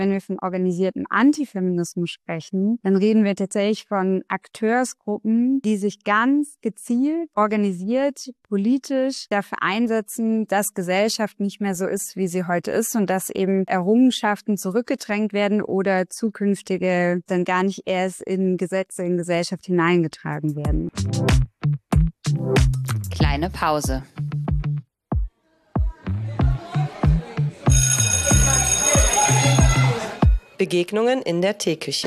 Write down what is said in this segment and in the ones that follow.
Wenn wir von organisiertem Antifeminismus sprechen, dann reden wir tatsächlich von Akteursgruppen, die sich ganz gezielt, organisiert, politisch dafür einsetzen, dass Gesellschaft nicht mehr so ist, wie sie heute ist und dass eben Errungenschaften zurückgedrängt werden oder zukünftige dann gar nicht erst in Gesetze, in Gesellschaft hineingetragen werden. Kleine Pause. Begegnungen in der Teeküche.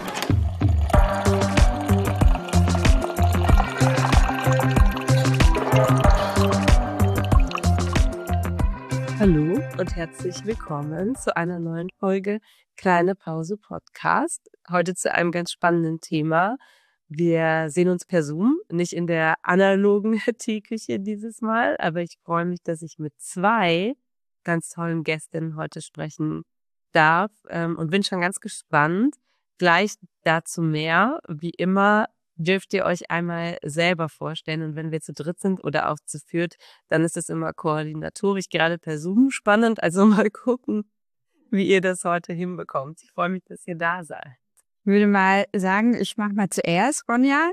Hallo und herzlich willkommen zu einer neuen Folge Kleine Pause Podcast. Heute zu einem ganz spannenden Thema. Wir sehen uns per Zoom, nicht in der analogen Teeküche dieses Mal, aber ich freue mich, dass ich mit zwei ganz tollen Gästinnen heute sprechen darf und bin schon ganz gespannt. Gleich dazu mehr. Wie immer dürft ihr euch einmal selber vorstellen und wenn wir zu dritt sind oder auch zu viert, dann ist es immer koordinatorisch, gerade per Zoom spannend. Also mal gucken, wie ihr das heute hinbekommt. Ich freue mich, dass ihr da seid. Ich würde mal sagen, ich mache mal zuerst, Ronja.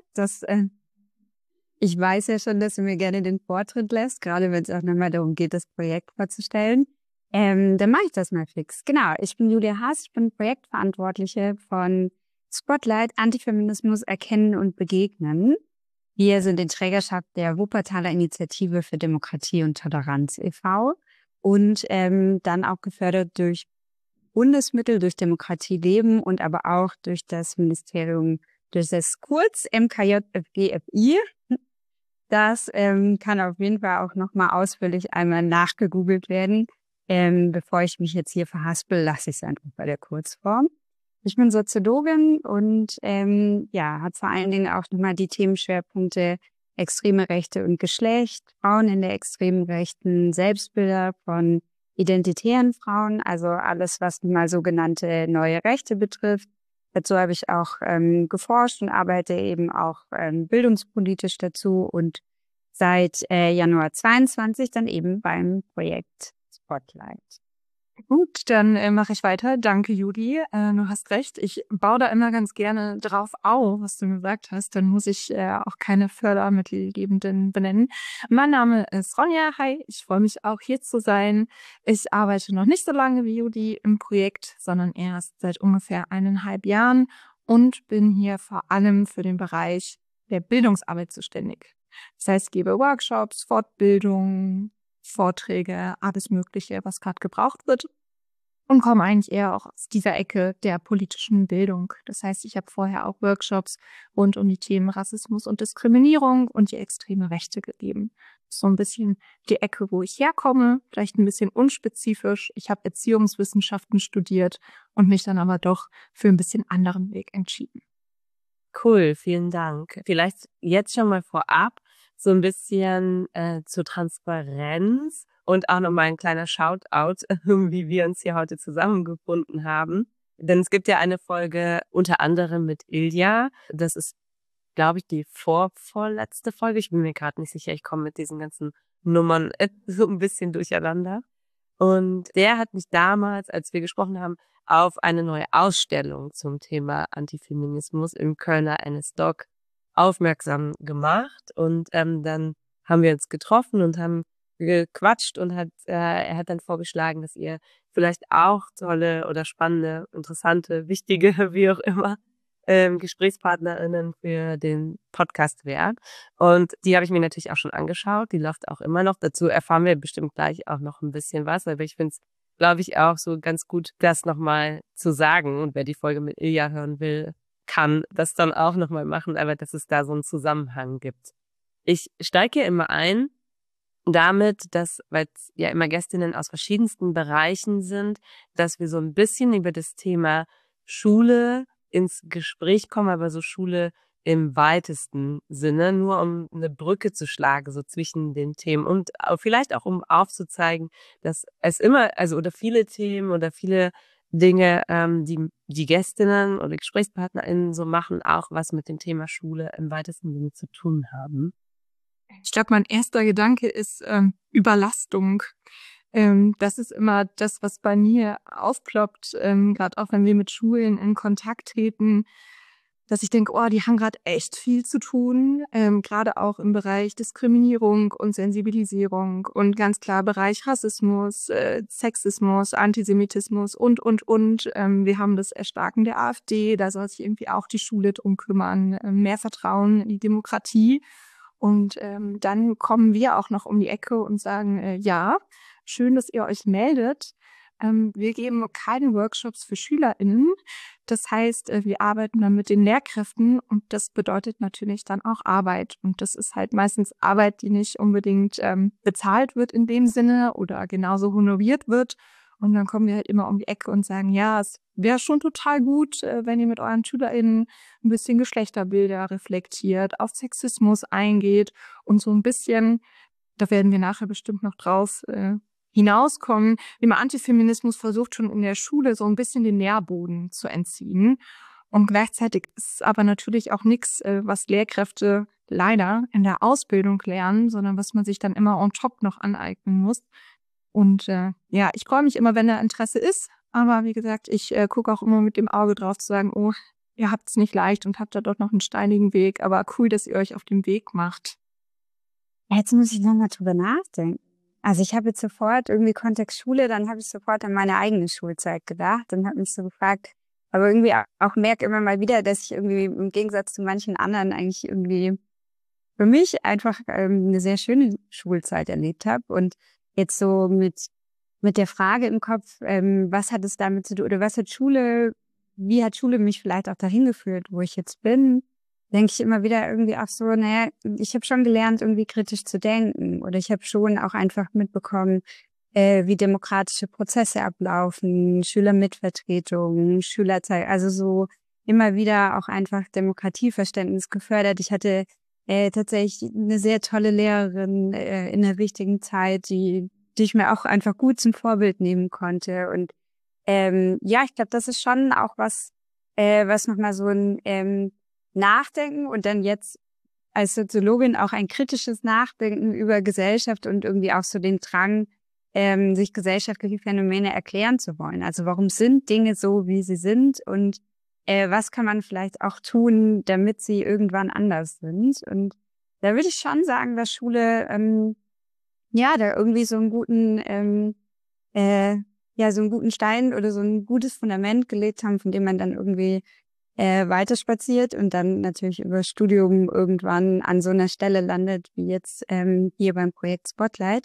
Ich weiß ja schon, dass du mir gerne den Vortritt lässt, gerade wenn es auch nochmal darum geht, das Projekt vorzustellen. Dann mache ich das mal fix. Genau, ich bin Julia Haas, ich bin Projektverantwortliche von Spotlight Antifeminismus erkennen und begegnen. Wir sind in Trägerschaft der Wuppertaler Initiative für Demokratie und Toleranz e.V. und dann auch gefördert durch Bundesmittel, durch Demokratie leben und aber auch durch das Ministerium, durch das kurz MKJFGFI. Das kann auf jeden Fall auch nochmal ausführlich einmal nachgegoogelt werden. Bevor ich mich jetzt hier verhaspel, lasse ich es einfach bei der Kurzform. Ich bin Soziologin und habe vor allen Dingen auch nochmal die Themenschwerpunkte extreme Rechte und Geschlecht, Frauen in der extremen Rechten, Selbstbilder von identitären Frauen, also alles, was mal sogenannte neue Rechte betrifft. Dazu habe ich auch geforscht und arbeite eben auch bildungspolitisch dazu und seit Januar 22 dann eben beim Projekt Spotlight. Gut, dann mache ich weiter. Danke, Juli. Du hast recht. Ich baue da immer ganz gerne drauf auf, was du gesagt hast. Dann muss ich auch keine Fördermittelgebenden benennen. Mein Name ist Ronja. Hi, ich freue mich auch hier zu sein. Ich arbeite noch nicht so lange wie Juli im Projekt, sondern erst seit ungefähr 1,5 Jahren und bin hier vor allem für den Bereich der Bildungsarbeit zuständig. Das heißt, ich gebe Workshops, Fortbildungen, Vorträge, alles Mögliche, was gerade gebraucht wird und komme eigentlich eher auch aus dieser Ecke der politischen Bildung. Das heißt, ich habe vorher auch Workshops rund um die Themen Rassismus und Diskriminierung und die extreme Rechte gegeben. So ein bisschen die Ecke, wo ich herkomme, vielleicht ein bisschen unspezifisch. Ich habe Erziehungswissenschaften studiert und mich dann aber doch für ein bisschen anderen Weg entschieden. Cool, vielen Dank. Vielleicht jetzt schon mal vorab so ein bisschen zur Transparenz und auch nochmal ein kleiner Shoutout, wie wir uns hier heute zusammengefunden haben. Denn es gibt ja eine Folge unter anderem mit Ilja. Das ist, glaube ich, die vorletzte Folge. Ich bin mir gerade nicht sicher, ich komme mit diesen ganzen Nummern so ein bisschen durcheinander. Und der hat mich damals, als wir gesprochen haben, auf eine neue Ausstellung zum Thema Antifeminismus im Kölner NS-Doc aufmerksam gemacht und dann haben wir uns getroffen und haben gequatscht und er hat dann vorgeschlagen, dass ihr vielleicht auch tolle oder spannende, interessante, wichtige, wie auch immer, GesprächspartnerInnen für den Podcast wären. Und die habe ich mir natürlich auch schon angeschaut. Die läuft auch immer noch. Dazu erfahren wir bestimmt gleich auch noch ein bisschen was, aber ich finde es, glaube ich, auch so ganz gut, das nochmal zu sagen. Und wer die Folge mit Ilja hören will, kann das dann auch nochmal machen, aber dass es da so einen Zusammenhang gibt. Ich steige immer ein damit, dass, weil es ja immer Gästinnen aus verschiedensten Bereichen sind, dass wir so ein bisschen über das Thema Schule ins Gespräch kommen, aber so Schule im weitesten Sinne, nur um eine Brücke zu schlagen, so zwischen den Themen und vielleicht auch um aufzuzeigen, dass es immer, also oder viele Themen oder viele Dinge, die Gästinnen oder GesprächspartnerInnen so machen, auch was mit dem Thema Schule im weitesten Sinne zu tun haben. Ich glaube, mein erster Gedanke ist Überlastung. Das ist immer das, was bei mir aufploppt, gerade auch wenn wir mit Schulen in Kontakt treten, dass ich denke, oh, die haben gerade echt viel zu tun, gerade auch im Bereich Diskriminierung und Sensibilisierung und ganz klar Bereich Rassismus, Sexismus, Antisemitismus und. Wir haben das Erstarken der AfD, da soll sich irgendwie auch die Schule drum kümmern, mehr Vertrauen in die Demokratie. Und dann kommen wir auch noch um die Ecke und sagen, ja, schön, dass ihr euch meldet. Wir geben keine Workshops für SchülerInnen. Das heißt, wir arbeiten dann mit den Lehrkräften und das bedeutet natürlich dann auch Arbeit. Und das ist halt meistens Arbeit, die nicht unbedingt bezahlt wird in dem Sinne oder genauso honoriert wird. Und dann kommen wir halt immer um die Ecke und sagen, ja, es wäre schon total gut, wenn ihr mit euren SchülerInnen ein bisschen Geschlechterbilder reflektiert, auf Sexismus eingeht und so ein bisschen, da werden wir nachher bestimmt noch drauf hinauskommen, wie man Antifeminismus versucht, schon in der Schule so ein bisschen den Nährboden zu entziehen. Und gleichzeitig ist es aber natürlich auch nichts, was Lehrkräfte leider in der Ausbildung lernen, sondern was man sich dann immer on top noch aneignen muss. Und ja, ich freue mich immer, wenn da Interesse ist. Aber wie gesagt, ich gucke auch immer mit dem Auge drauf zu sagen, oh, ihr habt es nicht leicht und habt da dort noch einen steinigen Weg. Aber cool, dass ihr euch auf den Weg macht. Jetzt muss ich nochmal drüber nachdenken. Also ich habe jetzt sofort irgendwie Kontext Schule, dann habe ich sofort an meine eigene Schulzeit gedacht und habe mich so gefragt, aber irgendwie auch merke immer mal wieder, dass ich irgendwie im Gegensatz zu manchen anderen eigentlich irgendwie für mich einfach eine sehr schöne Schulzeit erlebt habe und jetzt so mit der Frage im Kopf, was hat es damit zu tun oder wie hat Schule mich vielleicht auch dahin geführt, wo ich jetzt bin? Denke ich immer wieder irgendwie auch so, naja, ich habe schon gelernt, irgendwie kritisch zu denken oder ich habe schon auch einfach mitbekommen, wie demokratische Prozesse ablaufen, Schülermitvertretung, Schülerzeit, also so immer wieder auch einfach Demokratieverständnis gefördert. Ich hatte tatsächlich eine sehr tolle Lehrerin in der richtigen Zeit, die ich mir auch einfach gut zum Vorbild nehmen konnte. Und ja, ich glaube, das ist schon auch was nochmal so ein Nachdenken und dann jetzt als Soziologin auch ein kritisches Nachdenken über Gesellschaft und irgendwie auch so den Drang, sich gesellschaftliche Phänomene erklären zu wollen. Also warum sind Dinge so, wie sie sind und was kann man vielleicht auch tun, damit sie irgendwann anders sind? Und da würde ich schon sagen, dass Schule ja da irgendwie so einen guten so einen guten Stein oder so ein gutes Fundament gelegt haben, von dem man dann irgendwie weiterspaziert und dann natürlich über Studium irgendwann an so einer Stelle landet, wie jetzt hier beim Projekt Spotlight.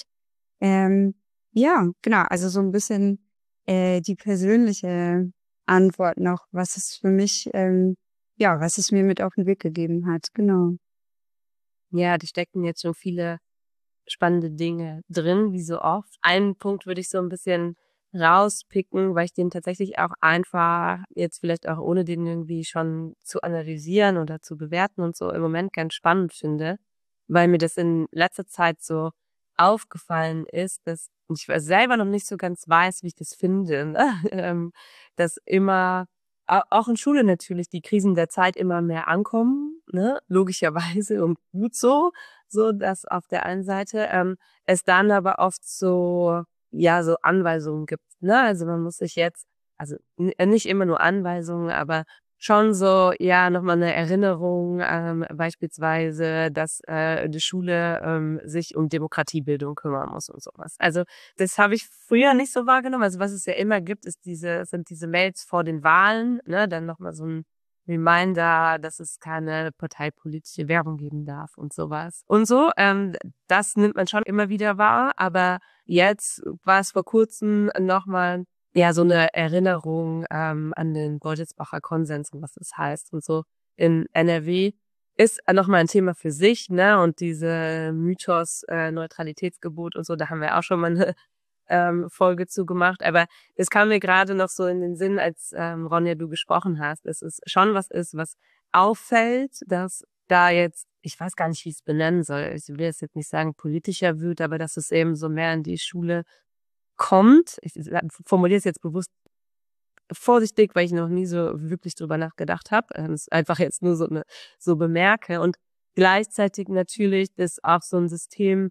Ja, genau, also so ein bisschen die persönliche Antwort noch, was es für mich, was es mir mit auf den Weg gegeben hat, genau. Ja, die stecken jetzt schon viele spannende Dinge drin, wie so oft. Einen Punkt würde ich so ein bisschen rauspicken, weil ich den tatsächlich auch einfach jetzt vielleicht auch ohne den irgendwie schon zu analysieren oder zu bewerten und so im Moment ganz spannend finde, weil mir das in letzter Zeit so aufgefallen ist, dass ich selber noch nicht so ganz weiß, wie ich das finde, ne? Dass immer auch in Schule natürlich die Krisen der Zeit immer mehr ankommen, ne? Logischerweise und gut so dass auf der einen Seite es dann aber oft so Anweisungen gibt, ne? Also man muss sich jetzt, also nicht immer nur Anweisungen, aber schon so, nochmal eine Erinnerung, beispielsweise, dass die Schule sich um Demokratiebildung kümmern muss und sowas. Also das habe ich früher nicht so wahrgenommen. Also was es ja immer gibt, sind diese Mails vor den Wahlen, ne? Dann nochmal so ein Reminder, dass es keine parteipolitische Werbung geben darf und sowas. Und so, das nimmt man schon immer wieder wahr, aber jetzt war es vor kurzem nochmal so eine Erinnerung an den Beutelsbacher Konsens und was das heißt und so in NRW ist nochmal ein Thema für sich, ne? Und diese Mythos Neutralitätsgebot und so, da haben wir auch schon mal eine Folge zu gemacht, aber es kam mir gerade noch so in den Sinn, als Ronja, du gesprochen hast, dass es schon was ist, was auffällt, dass da jetzt, ich weiß gar nicht, wie ich es benennen soll, ich will es jetzt nicht sagen politischer wird, aber dass es eben so mehr in die Schule kommt. Ich formuliere es jetzt bewusst vorsichtig, weil ich noch nie so wirklich drüber nachgedacht habe. Es einfach jetzt nur so bemerke und gleichzeitig natürlich, dass auch so ein System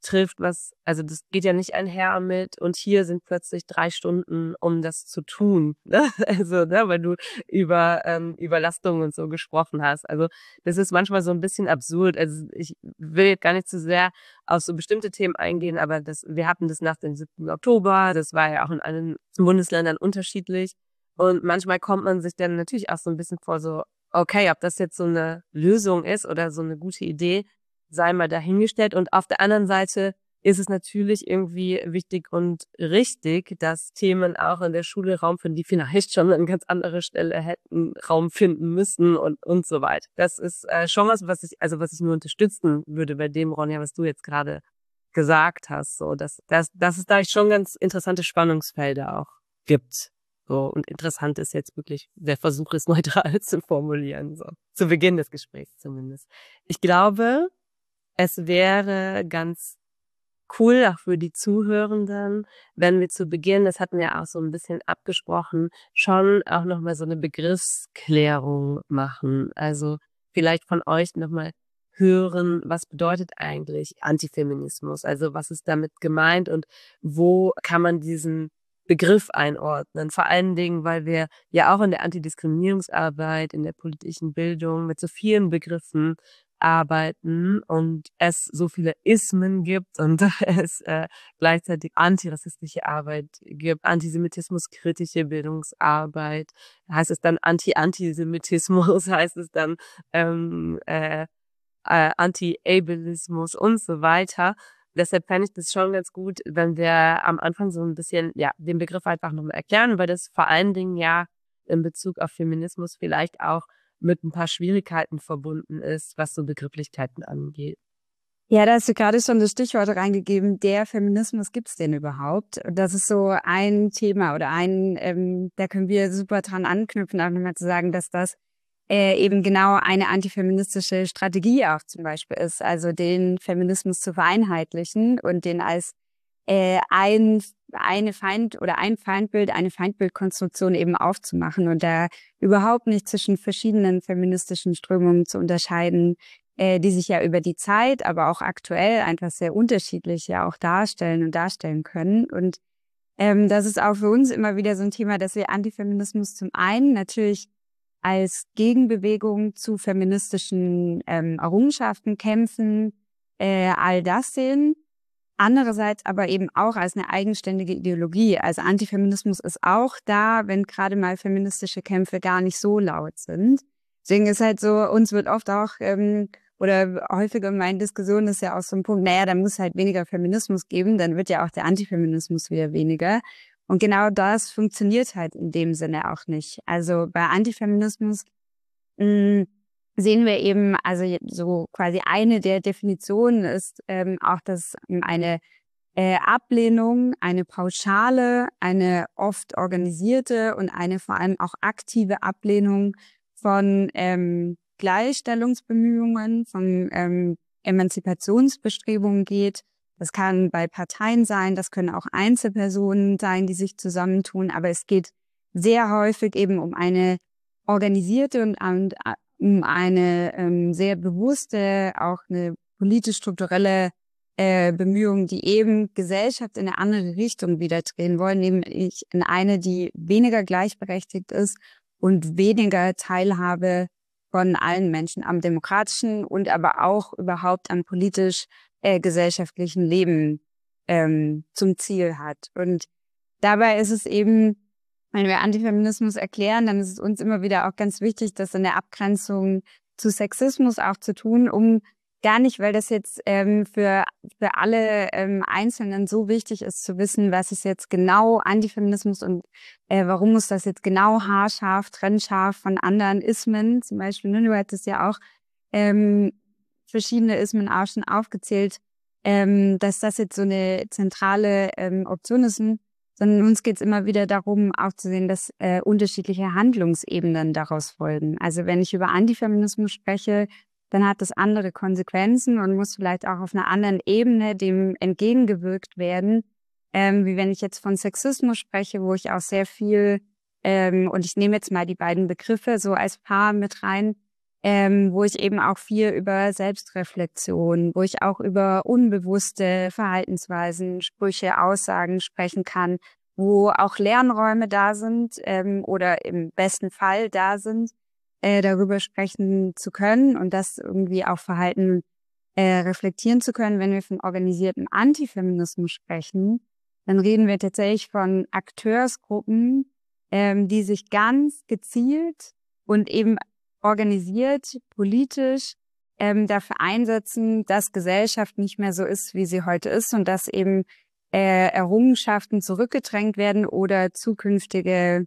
trifft, also das geht ja nicht einher mit und hier sind plötzlich 3 Stunden, um das zu tun, ne? Also, ne, weil du über Überlastung und so gesprochen hast. Also, das ist manchmal so ein bisschen absurd. Also, ich will jetzt gar nicht zu sehr auf so bestimmte Themen eingehen, aber wir hatten das nach dem 7. Oktober, das war ja auch in allen Bundesländern unterschiedlich. Und manchmal kommt man sich dann natürlich auch so ein bisschen vor so: „Okay, ob das jetzt so eine Lösung ist oder so eine gute Idee, sei mal dahingestellt." Und auf der anderen Seite ist es natürlich irgendwie wichtig und richtig, dass Themen auch in der Schule Raum finden, die vielleicht schon an ganz anderer Stelle hätten Raum finden müssen und so weiter. Das ist schon was ich nur unterstützen würde bei dem, Ronja, was du jetzt gerade gesagt hast, so dass es da schon ganz interessante Spannungsfelder auch gibt. So, und interessant ist jetzt wirklich der Versuch, es neutral zu formulieren, so zu Beginn des Gesprächs zumindest. Ich glaube, es wäre ganz cool, auch für die Zuhörenden, wenn wir zu Beginn, das hatten wir auch so ein bisschen abgesprochen, schon auch noch mal so eine Begriffsklärung machen. Also, vielleicht von euch noch mal hören, was bedeutet eigentlich Antifeminismus? Also, was ist damit gemeint und wo kann man diesen Begriff einordnen? Vor allen Dingen, weil wir ja auch in der Antidiskriminierungsarbeit, in der politischen Bildung mit so vielen Begriffen arbeiten und es so viele Ismen gibt und es gleichzeitig antirassistische Arbeit gibt, antisemitismuskritische Bildungsarbeit, heißt es dann Anti-Antisemitismus, heißt es dann Anti-Ableismus und so weiter. Deshalb fände ich das schon ganz gut, wenn wir am Anfang so ein bisschen, ja, den Begriff einfach nochmal erklären, weil das vor allen Dingen ja in Bezug auf Feminismus vielleicht auch mit ein paar Schwierigkeiten verbunden ist, was so Begrifflichkeiten angeht. Ja, da hast du gerade schon das Stichwort reingegeben, der Feminismus, gibt's den überhaupt? Und das ist so ein Thema oder da können wir super dran anknüpfen, auch nochmal zu sagen, dass das eben genau eine antifeministische Strategie auch zum Beispiel ist, also den Feminismus zu vereinheitlichen und den als ein Feindbild, eine Feindbildkonstruktion eben aufzumachen und da überhaupt nicht zwischen verschiedenen feministischen Strömungen zu unterscheiden, die sich ja über die Zeit, aber auch aktuell einfach sehr unterschiedlich ja auch darstellen und darstellen können. Und das ist auch für uns immer wieder so ein Thema, dass wir Antifeminismus zum einen natürlich als Gegenbewegung zu feministischen Errungenschaften, Kämpfen, all das sehen. Andererseits aber eben auch als eine eigenständige Ideologie. Also Antifeminismus ist auch da, wenn gerade mal feministische Kämpfe gar nicht so laut sind. Deswegen ist halt so, uns wird oft auch, oder häufiger in meinen Diskussionen ist ja auch so ein Punkt, naja, da muss halt weniger Feminismus geben, dann wird ja auch der Antifeminismus wieder weniger. Und genau das funktioniert halt in dem Sinne auch nicht. Also bei Antifeminismus sehen wir eben, also so quasi eine der Definitionen ist auch, dass eine Ablehnung, eine pauschale, eine oft organisierte und eine vor allem auch aktive Ablehnung von Gleichstellungsbemühungen, von Emanzipationsbestrebungen geht. Das kann bei Parteien sein, das können auch Einzelpersonen sein, die sich zusammentun, aber es geht sehr häufig eben um eine organisierte und um eine sehr bewusste, auch eine politisch-strukturelle Bemühung, die eben Gesellschaft in eine andere Richtung wieder drehen wollen, nämlich in eine, die weniger gleichberechtigt ist und weniger Teilhabe von allen Menschen am demokratischen und aber auch überhaupt am politisch-gesellschaftlichen Leben zum Ziel hat. Und dabei ist es eben, wenn wir Antifeminismus erklären, dann ist es uns immer wieder auch ganz wichtig, das in der Abgrenzung zu Sexismus auch zu tun, um gar nicht, weil das jetzt für alle Einzelnen so wichtig ist, zu wissen, was ist jetzt genau Antifeminismus und warum muss das jetzt genau haarscharf, trennscharf von anderen Ismen, zum Beispiel, ne, du hattest ja auch verschiedene Ismen auch schon aufgezählt, dass das jetzt so eine zentrale Option ist, sondern uns geht es immer wieder darum, auch zu sehen, dass unterschiedliche Handlungsebenen daraus folgen. Also wenn ich über Antifeminismus spreche, dann hat das andere Konsequenzen und muss vielleicht auch auf einer anderen Ebene dem entgegengewirkt werden, wie wenn ich jetzt von Sexismus spreche, wo ich auch sehr viel, und ich nehme jetzt mal die beiden Begriffe so als Paar mit rein, wo ich eben auch viel über Selbstreflexion, wo ich auch über unbewusste Verhaltensweisen, Sprüche, Aussagen sprechen kann, wo auch Lernräume da sind oder im besten Fall da sind, darüber sprechen zu können und das irgendwie auch Verhalten reflektieren zu können. Wenn wir von organisiertem Antifeminismus sprechen, dann reden wir tatsächlich von Akteursgruppen, die sich ganz gezielt und eben organisiert, politisch dafür einsetzen, dass Gesellschaft nicht mehr so ist, wie sie heute ist und dass eben Errungenschaften zurückgedrängt werden oder zukünftige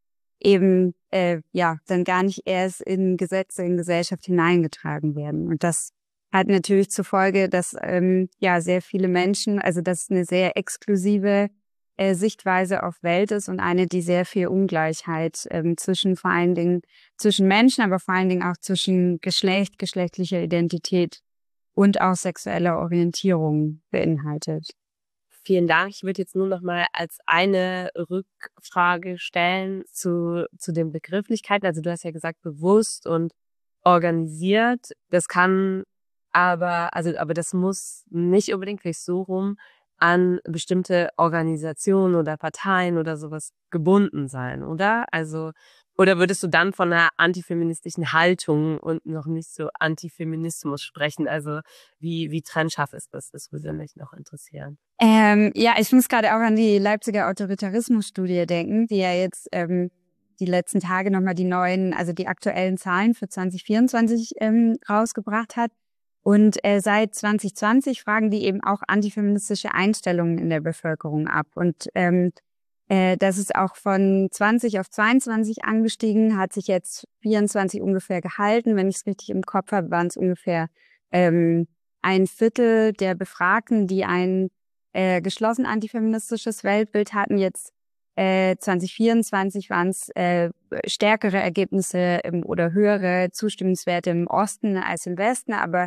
eben dann gar nicht erst in Gesetze, in Gesellschaft hineingetragen werden. Und das hat natürlich zur Folge, dass sehr viele Menschen, also dass es eine sehr exklusive Sichtweise auf Welt ist und eine, die sehr viel Ungleichheit vor allen Dingen zwischen Menschen, aber vor allen Dingen auch zwischen Geschlecht, geschlechtlicher Identität und auch sexueller Orientierung beinhaltet. Vielen Dank. Ich würde jetzt nur noch mal als eine Rückfrage stellen zu den Begrifflichkeiten. Also du hast ja gesagt, bewusst und organisiert. Das kann aber das muss nicht unbedingt vielleicht so rum an bestimmte Organisationen oder Parteien oder sowas gebunden sein, oder? Also, oder würdest du dann von einer antifeministischen Haltung und noch nicht so Antifeminismus sprechen? Also, wie trennscharf ist das? Das würde mich noch interessieren. Ich muss gerade auch an die Leipziger Autoritarismusstudie denken, die ja jetzt die letzten Tage nochmal die aktuellen Zahlen für 2024 rausgebracht hat. Und seit 2020 fragen die eben auch antifeministische Einstellungen in der Bevölkerung ab. Und das ist auch von 20 auf 22 angestiegen, hat sich jetzt 24 ungefähr gehalten. Wenn ich es richtig im Kopf habe, waren es ungefähr ein Viertel der Befragten, die ein geschlossen antifeministisches Weltbild hatten. Jetzt 2024 waren es stärkere Ergebnisse oder höhere Zustimmungswerte im Osten als im Westen, aber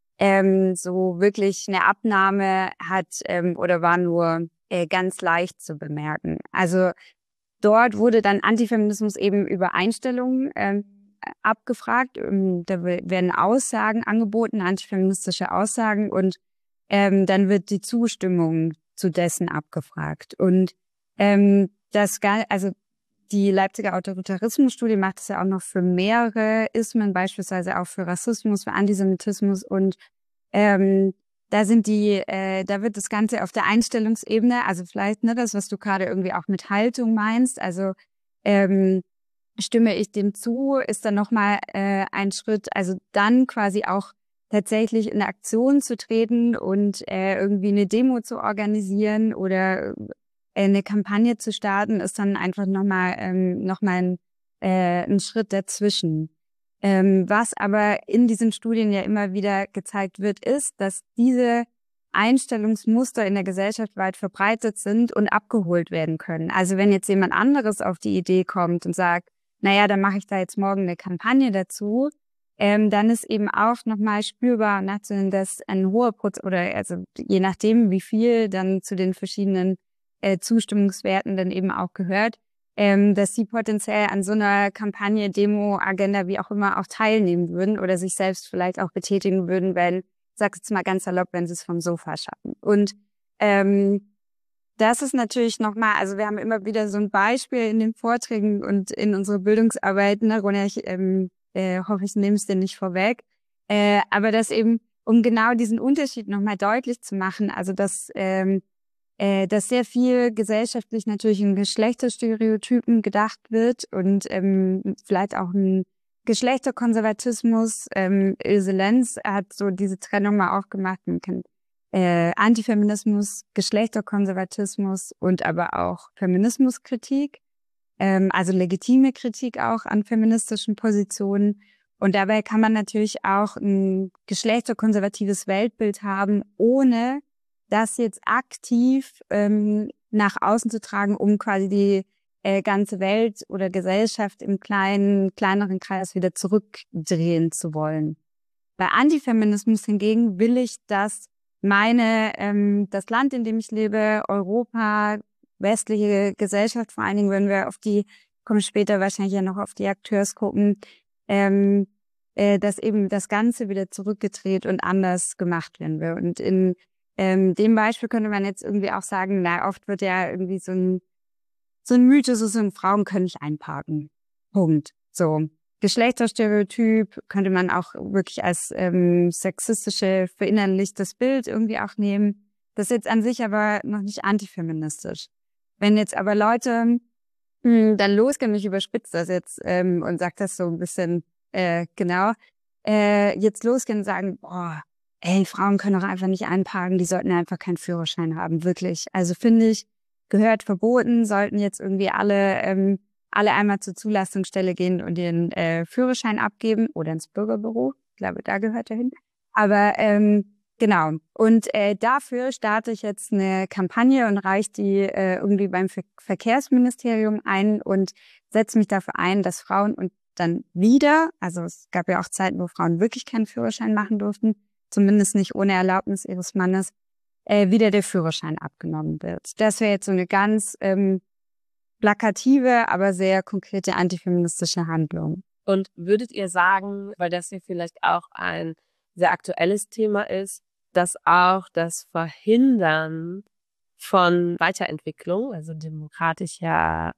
so wirklich eine Abnahme war nur ganz leicht zu bemerken. Also dort wurde dann Antifeminismus eben über Einstellungen abgefragt. Da werden Aussagen angeboten, antifeministische Aussagen, und dann wird die Zustimmung zu dessen abgefragt. Und die Leipziger Autoritarismusstudie macht es ja auch noch für mehrere Ismen, beispielsweise auch für Rassismus, für Antisemitismus, und da wird das Ganze auf der Einstellungsebene, also vielleicht das, was du gerade irgendwie auch mit Haltung meinst, also stimme ich dem zu, ist dann nochmal ein Schritt, also dann quasi auch tatsächlich in Aktion zu treten und irgendwie eine Demo zu organisieren oder eine Kampagne zu starten, ist dann einfach nochmal ein Schritt dazwischen. Was aber in diesen Studien ja immer wieder gezeigt wird, ist, dass diese Einstellungsmuster in der Gesellschaft weit verbreitet sind und abgeholt werden können. Also wenn jetzt jemand anderes auf die Idee kommt und sagt, naja, dann mache ich da jetzt morgen eine Kampagne dazu, dann ist eben auch nochmal spürbar, dass ein hoher Prozent oder also je nachdem, wie viel dann zu den verschiedenen Zustimmungswerten dann eben auch gehört, dass sie potenziell an so einer Kampagne, Demo, Agenda, wie auch immer, auch teilnehmen würden oder sich selbst vielleicht auch betätigen würden, ich sag jetzt mal ganz salopp, wenn sie es vom Sofa schaffen. Und das ist natürlich nochmal, also wir haben immer wieder so ein Beispiel in den Vorträgen und in unserer Bildungsarbeit, ne, Ronja, ich hoffe, ich nehme es dir nicht vorweg, aber das eben, um genau diesen Unterschied nochmal deutlich zu machen, also dass sehr viel gesellschaftlich natürlich in Geschlechterstereotypen gedacht wird und vielleicht auch ein Geschlechterkonservatismus. Ilse Lenz hat so diese Trennung mal auch gemacht. Man kennt Antifeminismus, Geschlechterkonservatismus und aber auch Feminismuskritik, also legitime Kritik auch an feministischen Positionen. Und dabei kann man natürlich auch ein geschlechterkonservatives Weltbild haben, ohne das jetzt aktiv nach außen zu tragen, um quasi die ganze Welt oder Gesellschaft im kleineren Kreis wieder zurückdrehen zu wollen. Bei Antifeminismus hingegen will ich, dass das Land, in dem ich lebe, Europa, westliche Gesellschaft, vor allen Dingen, wenn wir kommen später wahrscheinlich ja noch auf die Akteursgruppen, dass eben das Ganze wieder zurückgedreht und anders gemacht werden will. Und in dem Beispiel könnte man jetzt irgendwie auch sagen, na, oft wird ja irgendwie so ein Mythos, so Frauen können nicht einparken. Punkt. So. Geschlechterstereotyp könnte man auch wirklich als sexistische verinnerlichtes Bild irgendwie auch nehmen. Das ist jetzt an sich aber noch nicht antifeministisch. Wenn jetzt aber Leute dann losgehen, ich überspitze das jetzt und sag das so ein bisschen genau, jetzt losgehen und sagen, boah, ey, Frauen können doch einfach nicht einparken, die sollten einfach keinen Führerschein haben, wirklich. Also finde ich, gehört verboten, sollten jetzt irgendwie alle einmal zur Zulassungsstelle gehen und ihren Führerschein abgeben oder ins Bürgerbüro. Ich glaube, da gehört er hin. Aber genau. Und dafür starte ich jetzt eine Kampagne und reiche die irgendwie beim Verkehrsministerium ein und setze mich dafür ein, dass Frauen und dann wieder, also es gab ja auch Zeiten, wo Frauen wirklich keinen Führerschein machen durften, zumindest nicht ohne Erlaubnis ihres Mannes, wieder der Führerschein abgenommen wird. Das wäre jetzt so eine ganz plakative, aber sehr konkrete antifeministische Handlung. Und würdet ihr sagen, weil das ja vielleicht auch ein sehr aktuelles Thema ist, dass auch das Verhindern von Weiterentwicklung, also demokratischer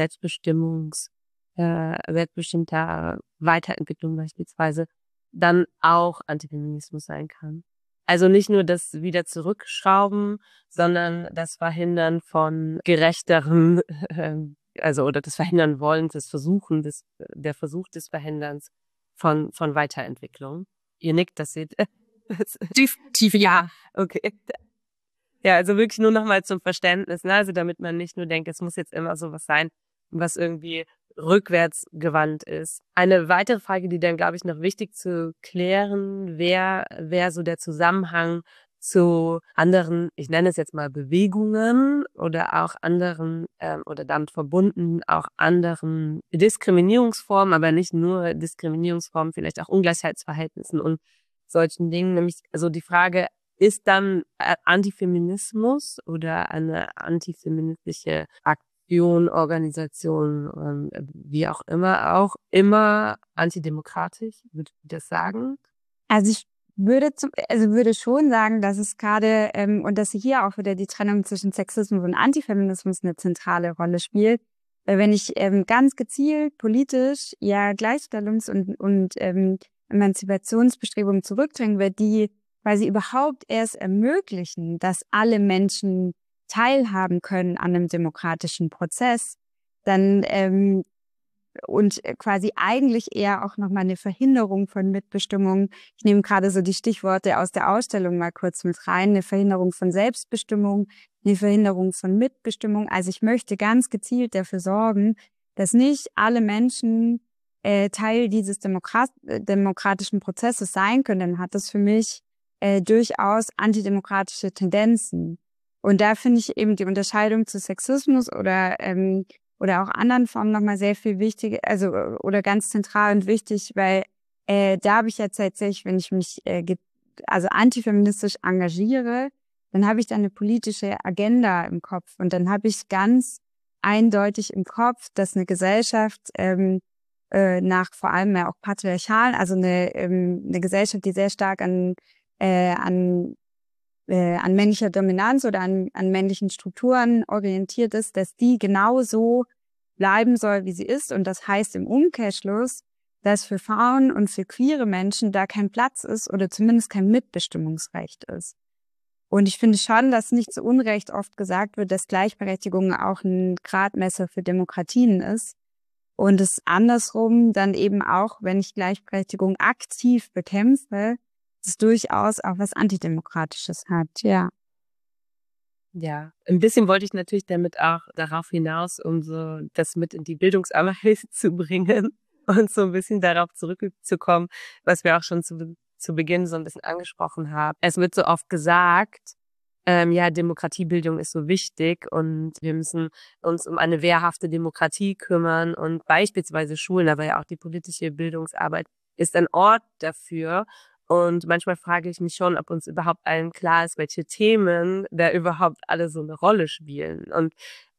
selbstbestimmter Weiterentwicklung beispielsweise, dann auch Antifeminismus sein kann? Also nicht nur das wieder zurückschrauben, sondern das Verhindern von gerechteren, also oder das Verhindern wollen, der Versuch des Verhinderns von Weiterentwicklung. Ihr nickt, das seht. Definitiv, ja. Okay. Ja, also wirklich nur nochmal zum Verständnis, ne? Also damit man nicht nur denkt, es muss jetzt immer sowas sein, was irgendwie rückwärts gewandt ist. Eine weitere Frage, die dann, glaube ich, noch wichtig zu klären, wäre so der Zusammenhang zu anderen, ich nenne es jetzt mal Bewegungen oder auch anderen oder damit verbunden auch anderen Diskriminierungsformen, aber nicht nur Diskriminierungsformen, vielleicht auch Ungleichheitsverhältnissen und solchen Dingen. Nämlich also die Frage, ist dann Antifeminismus oder eine antifeministische Aktion, Organisation, wie auch immer antidemokratisch? Würdet ihr das sagen? Also ich würde schon sagen, dass es gerade und dass hier auch wieder die Trennung zwischen Sexismus und Antifeminismus eine zentrale Rolle spielt. Weil wenn ich ganz gezielt politisch ja Gleichstellungs- und Emanzipationsbestrebungen zurückdrängen will, die quasi überhaupt erst ermöglichen, dass alle Menschen teilhaben können an einem demokratischen Prozess, dann und quasi eigentlich eher auch nochmal eine Verhinderung von Mitbestimmung. Ich nehme gerade so die Stichworte aus der Ausstellung mal kurz mit rein. Eine Verhinderung von Selbstbestimmung, eine Verhinderung von Mitbestimmung. Also ich möchte ganz gezielt dafür sorgen, dass nicht alle Menschen Teil dieses demokratischen Prozesses sein können. Dann hat das für mich durchaus antidemokratische Tendenzen. Und da finde ich eben die Unterscheidung zu Sexismus oder auch anderen Formen nochmal sehr viel wichtig, also oder ganz zentral und wichtig, weil da habe ich ja tatsächlich, wenn ich mich also antifeministisch engagiere, dann habe ich da eine politische Agenda im Kopf und dann habe ich ganz eindeutig im Kopf, dass eine Gesellschaft nach vor allem ja auch patriarchal, also eine Gesellschaft, die sehr stark an männlicher Dominanz oder an männlichen Strukturen orientiert ist, dass die genauso bleiben soll, wie sie ist. Und das heißt im Umkehrschluss, dass für Frauen und für queere Menschen da kein Platz ist oder zumindest kein Mitbestimmungsrecht ist. Und ich finde schon, dass nicht zu Unrecht oft gesagt wird, dass Gleichberechtigung auch ein Gradmesser für Demokratien ist. Und es andersrum dann eben auch, wenn ich Gleichberechtigung aktiv bekämpfe, es durchaus auch was Antidemokratisches hat, ja. Ja, ein bisschen wollte ich natürlich damit auch darauf hinaus, um so das mit in die Bildungsarbeit zu bringen und so ein bisschen darauf zurückzukommen, was wir auch schon zu Beginn so ein bisschen angesprochen haben. Es wird so oft gesagt, ja, Demokratiebildung ist so wichtig und wir müssen uns um eine wehrhafte Demokratie kümmern und beispielsweise Schulen, aber ja auch die politische Bildungsarbeit ist ein Ort dafür. Und manchmal frage ich mich schon, ob uns überhaupt allen klar ist, welche Themen da überhaupt alle so eine Rolle spielen. Und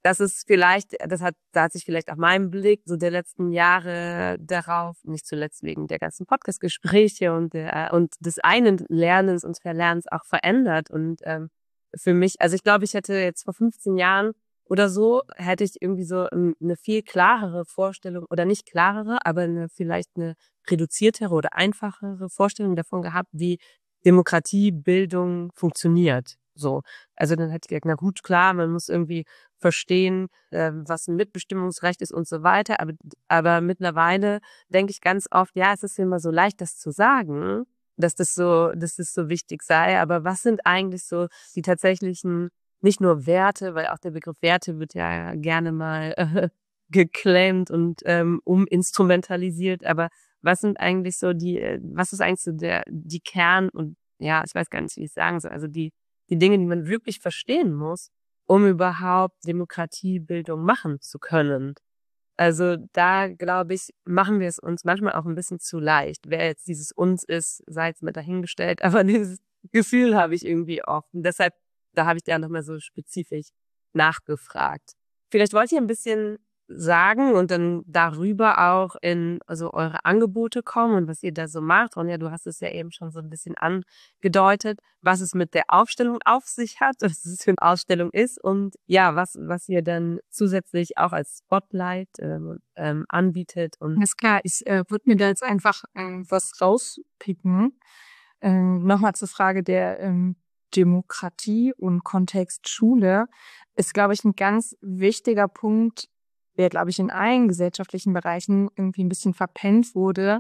das ist vielleicht, da hat sich vielleicht auch mein Blick so der letzten Jahre darauf, nicht zuletzt wegen der ganzen Podcast-Gespräche und des einen Lernens und Verlernens auch verändert. Und für mich, also ich glaube, ich hätte jetzt vor 15 Jahren oder so, hätte ich irgendwie so eine viel klarere Vorstellung, oder nicht klarere, aber vielleicht eine reduziertere oder einfachere Vorstellung davon gehabt, wie Demokratiebildung funktioniert. So. Also dann hätte ich gesagt, na gut, klar, man muss irgendwie verstehen, was ein Mitbestimmungsrecht ist und so weiter. Aber mittlerweile denke ich ganz oft, ja, es ist immer so leicht, das zu sagen, dass das so wichtig sei. Aber was sind eigentlich so die tatsächlichen, nicht nur Werte, weil auch der Begriff Werte wird ja gerne mal geclaimt und uminstrumentalisiert. Aber was sind eigentlich so was ist eigentlich so die Kern und ja, ich weiß gar nicht, wie ich es sagen soll, also die Dinge, die man wirklich verstehen muss, um überhaupt Demokratiebildung machen zu können. Also da, glaube ich, machen wir es uns manchmal auch ein bisschen zu leicht. Wer jetzt dieses uns ist, sei jetzt mal dahingestellt, aber dieses Gefühl habe ich irgendwie oft. Und deshalb, da habe ich da nochmal so spezifisch nachgefragt. Vielleicht wollt ihr ein bisschen sagen und dann darüber auch in eure Angebote kommen und was ihr da so macht. Ronja, du hast es ja eben schon so ein bisschen angedeutet, was es mit der Aufstellung auf sich hat, was es für eine Ausstellung ist und ja, was ihr dann zusätzlich auch als Spotlight anbietet. Und Ist klar, ich würde mir da jetzt einfach was rauspicken. Nochmal zur Frage der Demokratie und Kontext Schule ist, glaube ich, ein ganz wichtiger Punkt, der, glaube ich, in allen gesellschaftlichen Bereichen irgendwie ein bisschen verpennt wurde,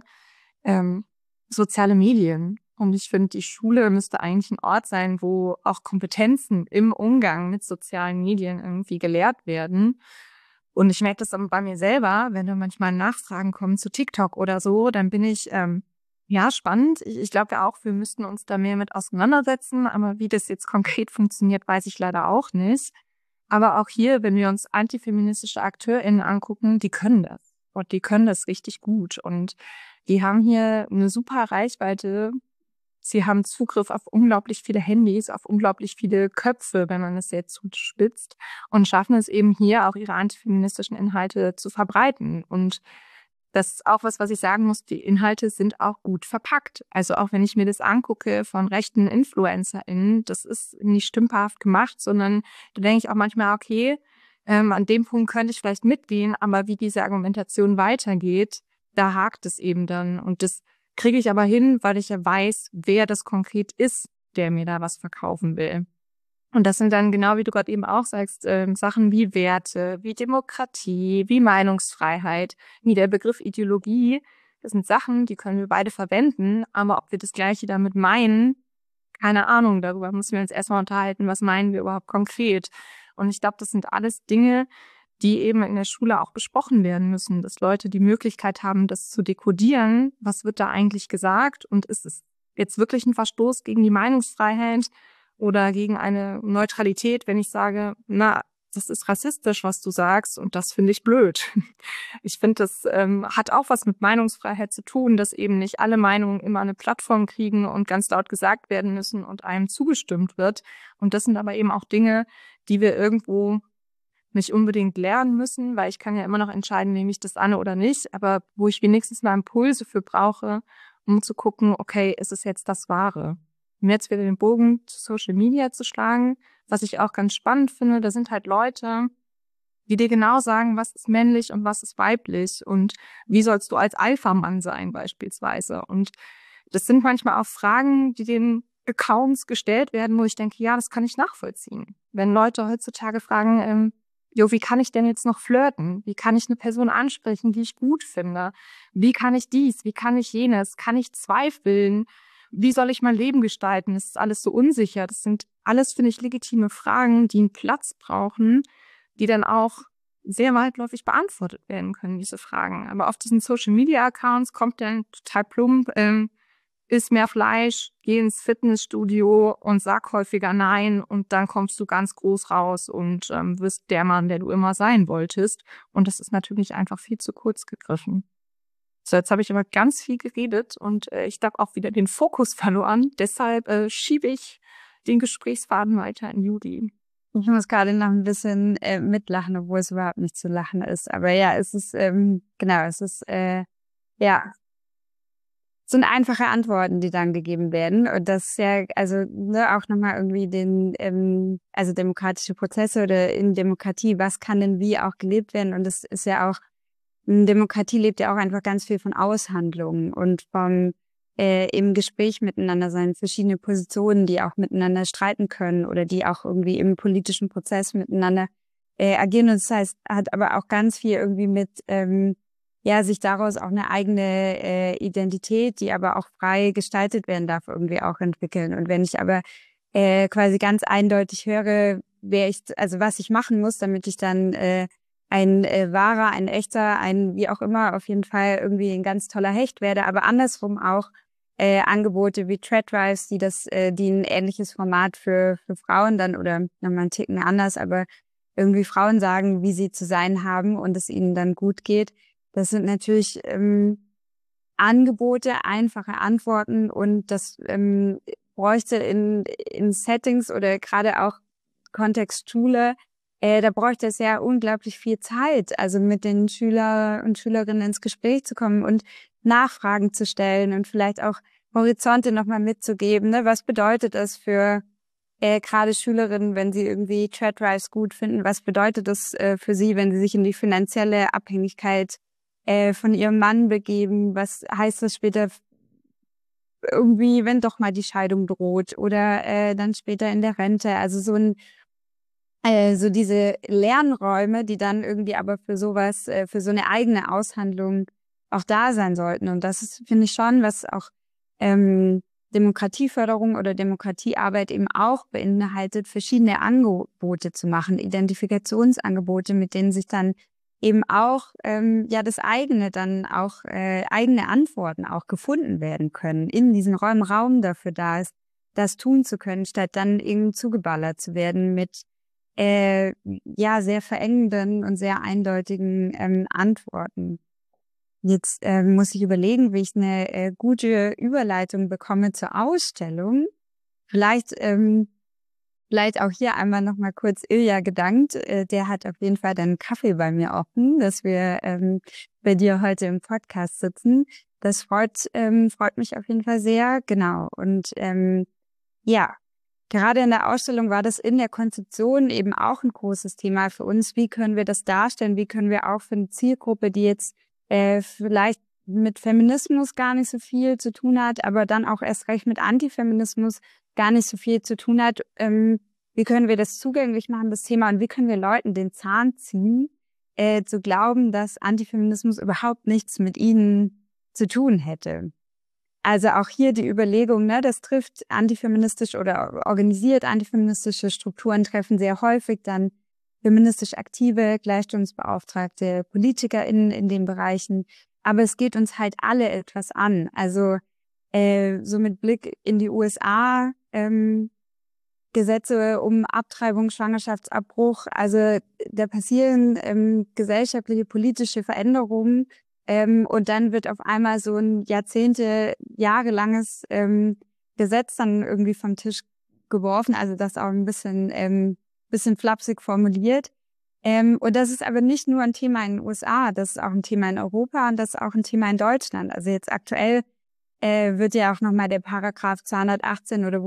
soziale Medien. Und ich finde, die Schule müsste eigentlich ein Ort sein, wo auch Kompetenzen im Umgang mit sozialen Medien irgendwie gelehrt werden. Und ich merke das dann bei mir selber, wenn da manchmal Nachfragen kommen zu TikTok oder so, dann bin ich, ja, spannend. Ich glaube ja auch, wir müssten uns da mehr mit auseinandersetzen. Aber wie das jetzt konkret funktioniert, weiß ich leider auch nicht. Aber auch hier, wenn wir uns antifeministische AkteurInnen angucken, die können das. Und die können das richtig gut. Und die haben hier eine super Reichweite. Sie haben Zugriff auf unglaublich viele Handys, auf unglaublich viele Köpfe, wenn man es jetzt zuspitzt. Und schaffen es eben hier auch ihre antifeministischen Inhalte zu verbreiten. Und das ist auch was ich sagen muss, die Inhalte sind auch gut verpackt. Also auch wenn ich mir das angucke von rechten InfluencerInnen, das ist nicht stümperhaft gemacht, sondern da denke ich auch manchmal, okay, an dem Punkt könnte ich vielleicht mitgehen, aber wie diese Argumentation weitergeht, da hakt es eben dann. Und das kriege ich aber hin, weil ich ja weiß, wer das konkret ist, der mir da was verkaufen will. Und das sind dann genau, wie du gerade eben auch sagst, Sachen wie Werte, wie Demokratie, wie Meinungsfreiheit, wie der Begriff Ideologie. Das sind Sachen, die können wir beide verwenden, aber ob wir das Gleiche damit meinen, keine Ahnung. Darüber müssen wir uns erstmal unterhalten, was meinen wir überhaupt konkret. Und ich glaube, das sind alles Dinge, die eben in der Schule auch besprochen werden müssen, dass Leute die Möglichkeit haben, das zu dekodieren. Was wird da eigentlich gesagt? Und ist es jetzt wirklich ein Verstoß gegen die Meinungsfreiheit oder gegen eine Neutralität, wenn ich sage, na, das ist rassistisch, was du sagst, und das finde ich blöd. Ich finde, das hat auch was mit Meinungsfreiheit zu tun, dass eben nicht alle Meinungen immer eine Plattform kriegen und ganz laut gesagt werden müssen und einem zugestimmt wird. Und das sind aber eben auch Dinge, die wir irgendwo nicht unbedingt lernen müssen, weil ich kann ja immer noch entscheiden, nehme ich das an oder nicht, aber wo ich wenigstens mal Impulse für brauche, um zu gucken, okay, ist es jetzt das Wahre? Um jetzt wieder den Bogen zu Social Media zu schlagen, was ich auch ganz spannend finde, da sind halt Leute, die dir genau sagen, was ist männlich und was ist weiblich und wie sollst du als Alpha-Mann sein beispielsweise. Und das sind manchmal auch Fragen, die den Accounts gestellt werden, wo ich denke, ja, das kann ich nachvollziehen. Wenn Leute heutzutage fragen, wie kann ich denn jetzt noch flirten? Wie kann ich eine Person ansprechen, die ich gut finde? Wie kann ich dies? Wie kann ich jenes? Kann ich zweifeln? Wie soll ich mein Leben gestalten? Das ist alles so unsicher. Das sind alles, finde ich, legitime Fragen, die einen Platz brauchen, die dann auch sehr weitläufig beantwortet werden können, diese Fragen. Aber auf diesen Social-Media-Accounts kommt dann total plump, iss mehr Fleisch, geh ins Fitnessstudio und sag häufiger Nein und dann kommst du ganz groß raus und wirst der Mann, der du immer sein wolltest. Und das ist natürlich einfach viel zu kurz gegriffen. So, jetzt habe ich aber ganz viel geredet und ich habe auch wieder den Fokus verloren. Deshalb schiebe ich den Gesprächsfaden weiter in Judy. Ich muss gerade noch ein bisschen mitlachen, obwohl es überhaupt nicht zu lachen ist. Aber ja, es ist, genau, es ist, ja, sind einfache Antworten, die dann gegeben werden. Und das ist ja, also ne, auch nochmal irgendwie also demokratische Prozesse oder in Demokratie, was kann denn wie auch gelebt werden? Und das ist ja auch, Demokratie lebt ja auch einfach ganz viel von Aushandlungen und vom im Gespräch miteinander sein, verschiedene Positionen, die auch miteinander streiten können oder die auch irgendwie im politischen Prozess miteinander agieren. Und das heißt, hat aber auch ganz viel irgendwie mit ja, sich daraus auch eine eigene Identität, die aber auch frei gestaltet werden darf, irgendwie auch entwickeln. Und wenn ich aber quasi ganz eindeutig höre, also was ich machen muss, damit ich dann ein wahrer, ein echter, ein wie auch immer, auf jeden Fall irgendwie ein ganz toller Hecht werde, aber andersrum auch Angebote wie Thread-Drives, die ein ähnliches Format für Frauen dann oder nochmal einen Ticken anders, aber irgendwie Frauen sagen, wie sie zu sein haben und es ihnen dann gut geht. Das sind natürlich Angebote, einfache Antworten und das bräuchte in Settings oder gerade auch Kontext Schule, da bräuchte es ja unglaublich viel Zeit, also mit den Schüler und Schülerinnen ins Gespräch zu kommen und Nachfragen zu stellen und vielleicht auch Horizonte nochmal mitzugeben. Ne? Was bedeutet das für gerade Schülerinnen, wenn sie irgendwie Thread-Drives gut finden? Was bedeutet das für sie, wenn sie sich in die finanzielle Abhängigkeit von ihrem Mann begeben? Was heißt das später irgendwie, wenn doch mal die Scheidung droht oder dann später in der Rente? Also so diese Lernräume, die dann irgendwie aber für sowas, für so eine eigene Aushandlung auch da sein sollten. Und das ist, finde ich schon, was auch Demokratieförderung oder Demokratiearbeit eben auch beinhaltet, verschiedene Angebote zu machen, Identifikationsangebote, mit denen sich dann eben auch ja das eigene dann auch eigene Antworten auch gefunden werden können, in diesen Räumen Raum dafür da ist, das tun zu können, statt dann eben zugeballert zu werden mit ja sehr verengenden und sehr eindeutigen Antworten. Jetzt muss ich überlegen, wie ich eine gute Überleitung bekomme zur Ausstellung. Vielleicht auch hier einmal noch mal kurz Ilja gedankt. Der hat auf jeden Fall dann Kaffee bei mir offen, dass wir bei dir heute im Podcast sitzen. Das freut mich auf jeden Fall sehr. Genau. Und ja, gerade in der Ausstellung war das in der Konzeption eben auch ein großes Thema für uns. Wie können wir das darstellen? Wie können wir auch für eine Zielgruppe, die jetzt vielleicht mit Feminismus gar nicht so viel zu tun hat, aber dann auch erst recht mit Antifeminismus gar nicht so viel zu tun hat, wie können wir das zugänglich machen, das Thema, und wie können wir Leuten den Zahn ziehen, zu glauben, dass Antifeminismus überhaupt nichts mit ihnen zu tun hätte. Also auch hier die Überlegung, ne, das trifft antifeministisch oder organisiert antifeministische Strukturen treffen sehr häufig dann feministisch aktive, Gleichstellungsbeauftragte, PolitikerInnen in den Bereichen. Aber es geht uns halt alle etwas an. Also so mit Blick in die USA, Gesetze um Abtreibung, Schwangerschaftsabbruch. Also da passieren gesellschaftliche, politische Veränderungen. Und dann wird auf einmal so ein jahrelanges Gesetz dann irgendwie vom Tisch geworfen. Also das auch ein bisschen flapsig formuliert. Und das ist aber nicht nur ein Thema in den USA, das ist auch ein Thema in Europa und das ist auch ein Thema in Deutschland. Also jetzt aktuell wird ja auch nochmal der Paragraph 218 oder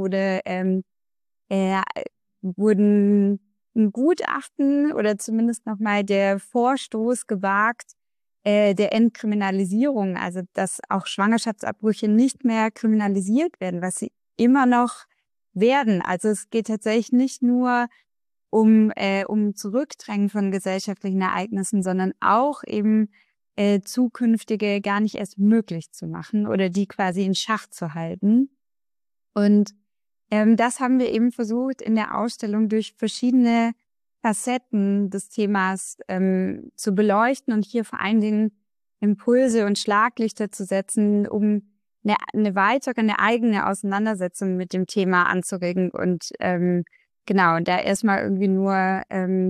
wurden ein Gutachten oder zumindest nochmal der Vorstoß gewagt, der Entkriminalisierung, also dass auch Schwangerschaftsabbrüche nicht mehr kriminalisiert werden, was sie immer noch werden. Also es geht tatsächlich nicht nur um Zurückdrängen von gesellschaftlichen Ereignissen, sondern auch eben zukünftige gar nicht erst möglich zu machen oder die quasi in Schach zu halten. Und das haben wir eben versucht in der Ausstellung durch verschiedene Facetten des Themas zu beleuchten und hier vor allen Dingen Impulse und Schlaglichter zu setzen, um eine eigene Auseinandersetzung mit dem Thema anzuregen und genau, und da erstmal irgendwie nur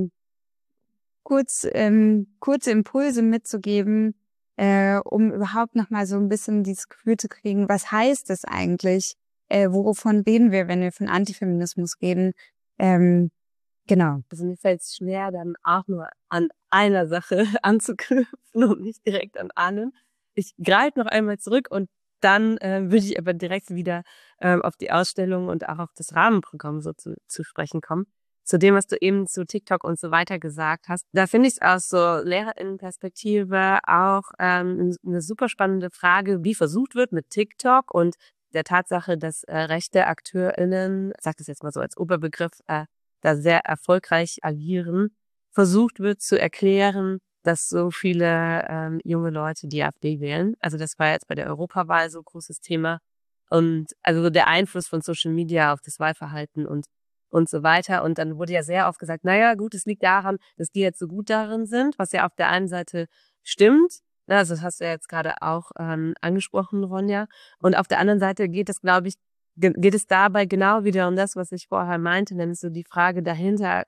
kurze Impulse mitzugeben, um überhaupt nochmal so ein bisschen dieses Gefühl zu kriegen, was heißt es eigentlich? Wovon reden wir, wenn wir von Antifeminismus reden? Genau. Also mir fällt es schwer, dann auch nur an einer Sache anzuknüpfen und nicht direkt an allen. Ich greife noch einmal zurück und dann würde ich aber direkt wieder auf die Ausstellung und auch auf das Rahmenprogramm so zu sprechen kommen. Zu dem, was du eben zu TikTok und so weiter gesagt hast. Da finde ich es aus so LehrerInnenperspektive auch eine super spannende Frage, wie versucht wird mit TikTok und der Tatsache, dass rechte AkteurInnen, ich sage das jetzt mal so als Oberbegriff, da sehr erfolgreich agieren, versucht wird zu erklären, dass so viele junge Leute die AfD wählen. Also das war jetzt bei der Europawahl so ein großes Thema. Und also der Einfluss von Social Media auf das Wahlverhalten und so weiter. Und dann wurde ja sehr oft gesagt, naja, gut, es liegt daran, dass die jetzt so gut darin sind, was ja auf der einen Seite stimmt. Also das hast du ja jetzt gerade auch angesprochen, Ronja. Und auf der anderen Seite geht es, glaube ich, geht es dabei genau wieder um das, was ich vorher meinte, nämlich so die Frage dahinter,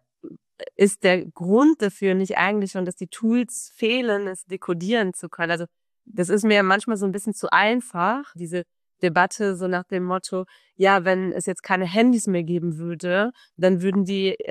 ist der Grund dafür nicht eigentlich schon, dass die Tools fehlen, es dekodieren zu können? Also das ist mir manchmal so ein bisschen zu einfach, diese Debatte so nach dem Motto, ja, wenn es jetzt keine Handys mehr geben würde, dann würden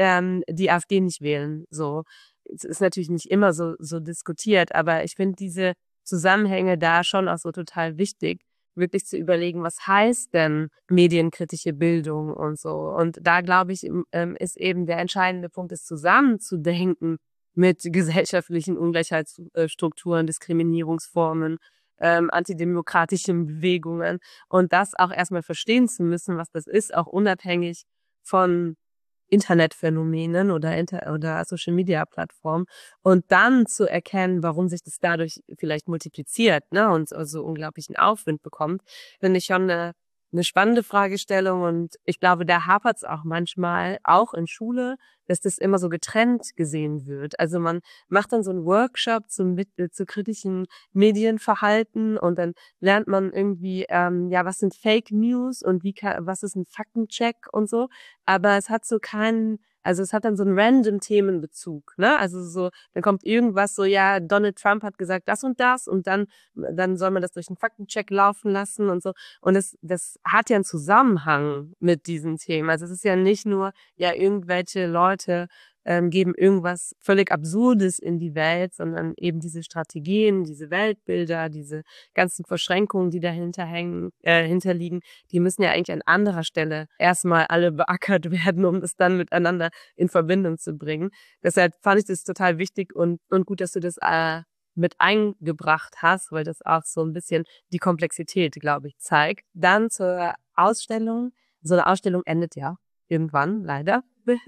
die AfD nicht wählen. So, es ist natürlich nicht immer so diskutiert, aber ich finde diese Zusammenhänge da schon auch so total wichtig, wirklich zu überlegen, was heißt denn medienkritische Bildung und so. Und da, glaube ich, ist eben der entscheidende Punkt, es zusammenzudenken mit gesellschaftlichen Ungleichheitsstrukturen, Diskriminierungsformen, antidemokratischen Bewegungen und das auch erstmal verstehen zu müssen, was das ist, auch unabhängig von Internetphänomenen oder Social-Media-Plattformen und dann zu erkennen, warum sich das dadurch vielleicht multipliziert, ne, und so unglaublichen Aufwind bekommt, finde ich schon eine spannende Fragestellung und ich glaube, da hapert es auch manchmal, auch in Schule, dass das immer so getrennt gesehen wird. Also man macht dann so einen Workshop zu kritischen Medienverhalten und dann lernt man irgendwie, ja, was sind Fake News und was ist ein Faktencheck und so. Aber es hat so keinen, also es hat dann so einen random Themenbezug, ne? Also so, dann kommt irgendwas so, ja, Donald Trump hat gesagt das und dann soll man das durch einen Faktencheck laufen lassen und so. Und das hat ja einen Zusammenhang mit diesen Themen. Also es ist ja nicht nur, ja, irgendwelche Leute geben irgendwas völlig Absurdes in die Welt, sondern eben diese Strategien, diese Weltbilder, diese ganzen Verschränkungen, die dahinter hinterliegen, die müssen ja eigentlich an anderer Stelle erstmal alle beackert werden, um das dann miteinander in Verbindung zu bringen. Deshalb fand ich das total wichtig und gut, dass du das mit eingebracht hast, weil das auch so ein bisschen die Komplexität, glaube ich, zeigt. Dann zur Ausstellung. So eine Ausstellung endet ja irgendwann, leider.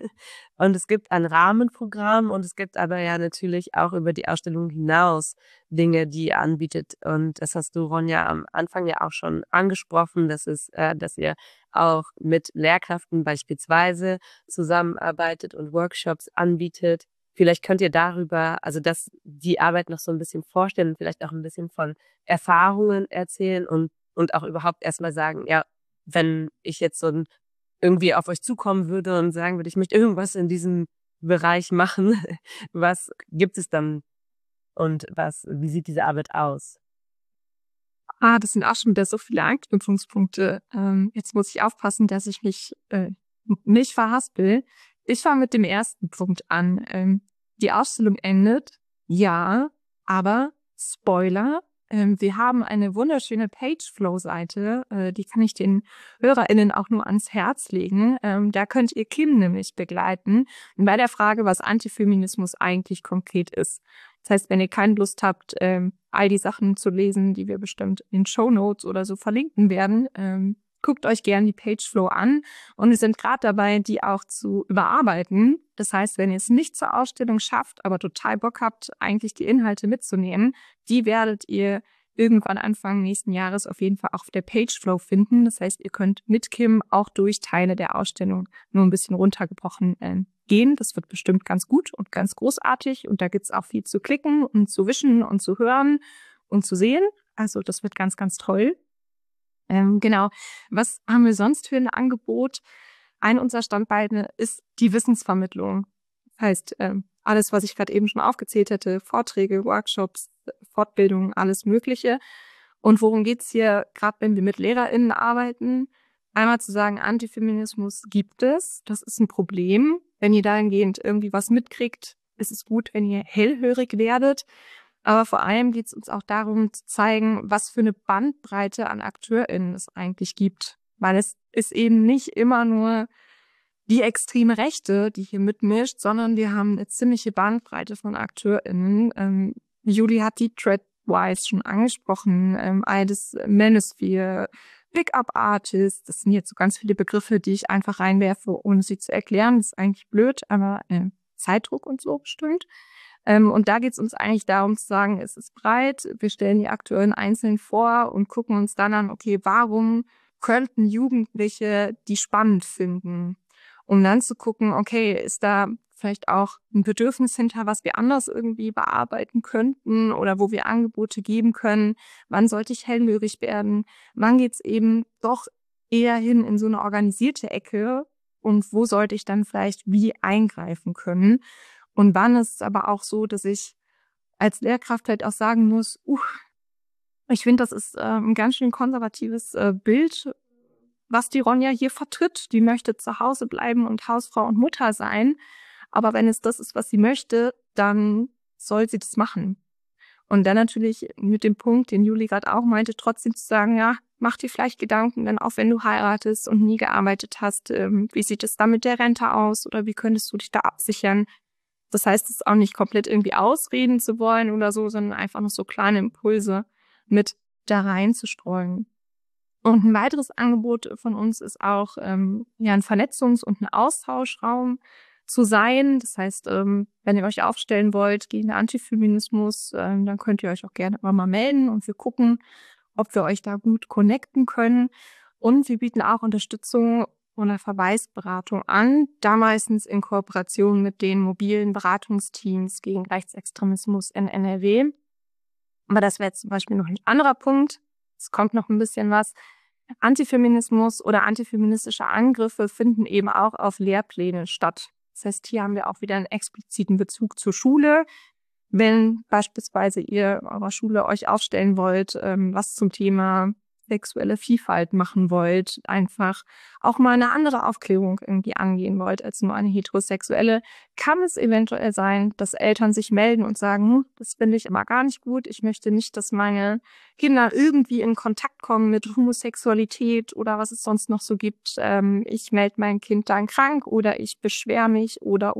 Und es gibt ein Rahmenprogramm und es gibt aber ja natürlich auch über die Ausstellung hinaus Dinge, die ihr anbietet. Und das hast du, Ronja, am Anfang ja auch schon angesprochen. Das ist, dass ihr auch mit Lehrkräften beispielsweise zusammenarbeitet und Workshops anbietet. Vielleicht könnt ihr darüber, also dass die Arbeit noch so ein bisschen vorstellen und vielleicht auch ein bisschen von Erfahrungen erzählen und auch überhaupt erstmal sagen, ja, wenn ich jetzt so irgendwie auf euch zukommen würde und sagen würde, ich möchte irgendwas in diesem Bereich machen, was gibt es dann und wie sieht diese Arbeit aus? Das sind auch schon wieder so viele Anknüpfungspunkte. Jetzt muss ich aufpassen, dass ich mich nicht verhaspel. Ich fange mit dem ersten Punkt an. Die Ausstellung endet, ja, aber Spoiler, wir haben eine wunderschöne Pageflow-Seite, die kann ich den HörerInnen auch nur ans Herz legen. Da könnt ihr Kim nämlich begleiten bei der Frage, was Antifeminismus eigentlich konkret ist. Das heißt, wenn ihr keine Lust habt, all die Sachen zu lesen, die wir bestimmt in Shownotes oder so verlinken werden, guckt euch gerne die Pageflow an. Und wir sind gerade dabei, die auch zu überarbeiten. Das heißt, wenn ihr es nicht zur Ausstellung schafft, aber total Bock habt, eigentlich die Inhalte mitzunehmen, die werdet ihr irgendwann Anfang nächsten Jahres auf jeden Fall auch auf der Pageflow finden. Das heißt, ihr könnt mit Kim auch durch Teile der Ausstellung nur ein bisschen runtergebrochen gehen. Das wird bestimmt ganz gut und ganz großartig. Und da gibt's auch viel zu klicken und zu wischen und zu hören und zu sehen. Also das wird ganz, ganz toll. Genau. Was haben wir sonst für ein Angebot? Ein unserer Standbeine ist die Wissensvermittlung. Das heißt, alles, was ich gerade eben schon aufgezählt hätte, Vorträge, Workshops, Fortbildungen, alles Mögliche. Und worum geht's hier, gerade wenn wir mit LehrerInnen arbeiten? Einmal zu sagen, Antifeminismus gibt es, das ist ein Problem. wenn ihr dahingehend irgendwie was mitkriegt, ist es gut, wenn ihr hellhörig werdet. Aber vor allem geht es uns auch darum zu zeigen, was für eine Bandbreite an AkteurInnen es eigentlich gibt. Weil es ist eben nicht immer nur die extreme Rechte, die hier mitmischt, sondern wir haben eine ziemliche Bandbreite von AkteurInnen. Julie hat die Threadwise schon angesprochen, Eides Manosphere, Pickup-Artist, das sind jetzt so ganz viele Begriffe, die ich einfach reinwerfe, ohne sie zu erklären. Das ist eigentlich blöd, aber Zeitdruck und so bestimmt. Und da geht es uns eigentlich darum zu sagen, es ist breit, wir stellen die AkteurInnen einzeln vor und gucken uns dann an, okay, warum könnten Jugendliche die spannend finden? Um dann zu gucken, okay, ist da vielleicht auch ein Bedürfnis hinter, was wir anders irgendwie bearbeiten könnten oder wo wir Angebote geben können. Wann sollte ich hellhörig werden? Wann geht's eben doch eher hin in so eine organisierte Ecke? Und wo sollte ich dann vielleicht wie eingreifen können? Und wann ist es aber auch so, dass ich als Lehrkraft halt auch sagen muss, ich finde, das ist ein ganz schön konservatives Bild, was die Ronja hier vertritt. Die möchte zu Hause bleiben und Hausfrau und Mutter sein. Aber wenn es das ist, was sie möchte, dann soll sie das machen. Und dann natürlich mit dem Punkt, den Julie gerade auch meinte, trotzdem zu sagen, ja, mach dir vielleicht Gedanken, dann auch wenn du heiratest und nie gearbeitet hast, wie sieht es da mit der Rente aus oder wie könntest du dich da absichern? Das heißt, es auch nicht komplett irgendwie ausreden zu wollen oder so, sondern einfach noch so kleine Impulse mit da reinzustreuen. Und ein weiteres Angebot von uns ist auch, ein Vernetzungs- und ein Austauschraum zu sein. Das heißt, wenn ihr euch aufstellen wollt gegen den Antifeminismus, dann könnt ihr euch auch gerne immer mal melden und wir gucken, ob wir euch da gut connecten können. Und wir bieten auch Unterstützung oder Verweisberatung an, da meistens in Kooperation mit den mobilen Beratungsteams gegen Rechtsextremismus in NRW. Aber das wäre jetzt zum Beispiel noch ein anderer Punkt. Es kommt noch ein bisschen was. Antifeminismus oder antifeministische Angriffe finden eben auch auf Lehrplänen statt. Das heißt, hier haben wir auch wieder einen expliziten Bezug zur Schule. Wenn beispielsweise ihr in eurer Schule euch aufstellen wollt, was zum Thema sexuelle Vielfalt machen wollt, einfach auch mal eine andere Aufklärung irgendwie angehen wollt als nur eine heterosexuelle, kann es eventuell sein, dass Eltern sich melden und sagen, das finde ich immer gar nicht gut, ich möchte nicht, dass meine Kinder irgendwie in Kontakt kommen mit Homosexualität oder was es sonst noch so gibt. Ich melde mein Kind dann krank oder ich beschwere mich oder.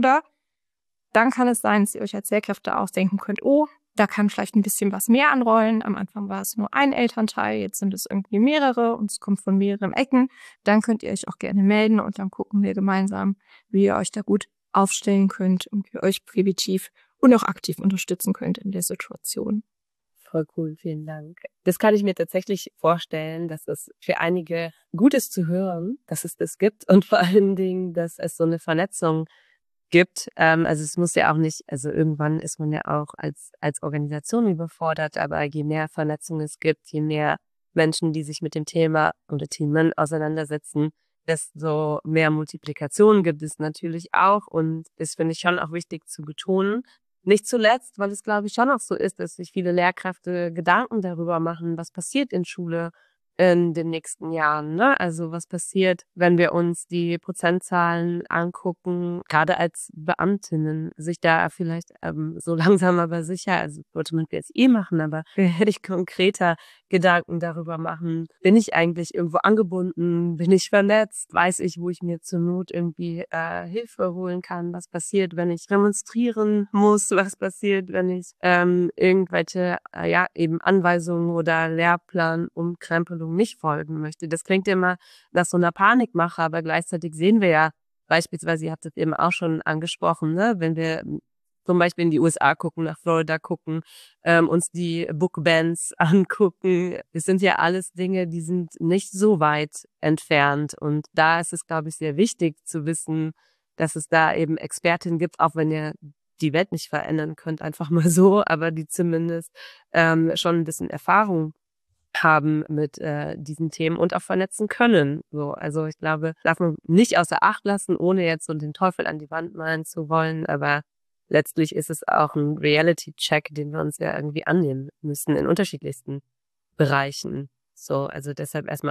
Dann kann es sein, dass ihr euch als Lehrkräfte auch denken könnt, oh, da kann vielleicht ein bisschen was mehr anrollen. Am Anfang war es nur ein Elternteil, jetzt sind es irgendwie mehrere und es kommt von mehreren Ecken. Dann könnt ihr euch auch gerne melden und dann gucken wir gemeinsam, wie ihr euch da gut aufstellen könnt und wie ihr euch präventiv und auch aktiv unterstützen könnt in der Situation. Voll cool, vielen Dank. Das kann ich mir tatsächlich vorstellen, dass es für einige gut ist zu hören, dass es das gibt und vor allen Dingen, dass es so eine Vernetzung gibt. Also es muss ja auch nicht, also irgendwann ist man ja auch als Organisation überfordert, aber je mehr Vernetzung es gibt, je mehr Menschen, die sich mit dem Thema oder Themen auseinandersetzen, desto mehr Multiplikation gibt es natürlich auch und das finde ich schon auch wichtig zu betonen. Nicht zuletzt, weil es glaube ich schon auch so ist, dass sich viele Lehrkräfte Gedanken darüber machen, was passiert in Schule in den nächsten Jahren, ne? Also was passiert, wenn wir uns die Prozentzahlen angucken, gerade als Beamtinnen, sich da vielleicht so langsam aber sicher, also wollte man jetzt machen, aber hätte ich konkreter Gedanken darüber machen, bin ich eigentlich irgendwo angebunden, bin ich vernetzt, weiß ich, wo ich mir zur Not irgendwie Hilfe holen kann, was passiert, wenn ich demonstrieren muss, was passiert, wenn ich irgendwelche eben Anweisungen oder Lehrplanumkrempelungen nicht folgen möchte. Das klingt immer nach so einer Panikmache, aber gleichzeitig sehen wir ja beispielsweise, ihr habt das eben auch schon angesprochen, ne, wenn wir zum Beispiel in die USA gucken, nach Florida gucken, uns die Bookbands angucken. Das sind ja alles Dinge, die sind nicht so weit entfernt. Und da ist es, glaube ich, sehr wichtig zu wissen, dass es da eben Expertinnen gibt, auch wenn ihr die Welt nicht verändern könnt, einfach mal so, aber die zumindest schon ein bisschen Erfahrung haben mit diesen Themen und auch vernetzen können. So, also ich glaube, darf man nicht außer Acht lassen, ohne jetzt so den Teufel an die Wand malen zu wollen, aber letztlich ist es auch ein Reality-Check, den wir uns ja irgendwie annehmen müssen in unterschiedlichsten Bereichen. So, also deshalb erstmal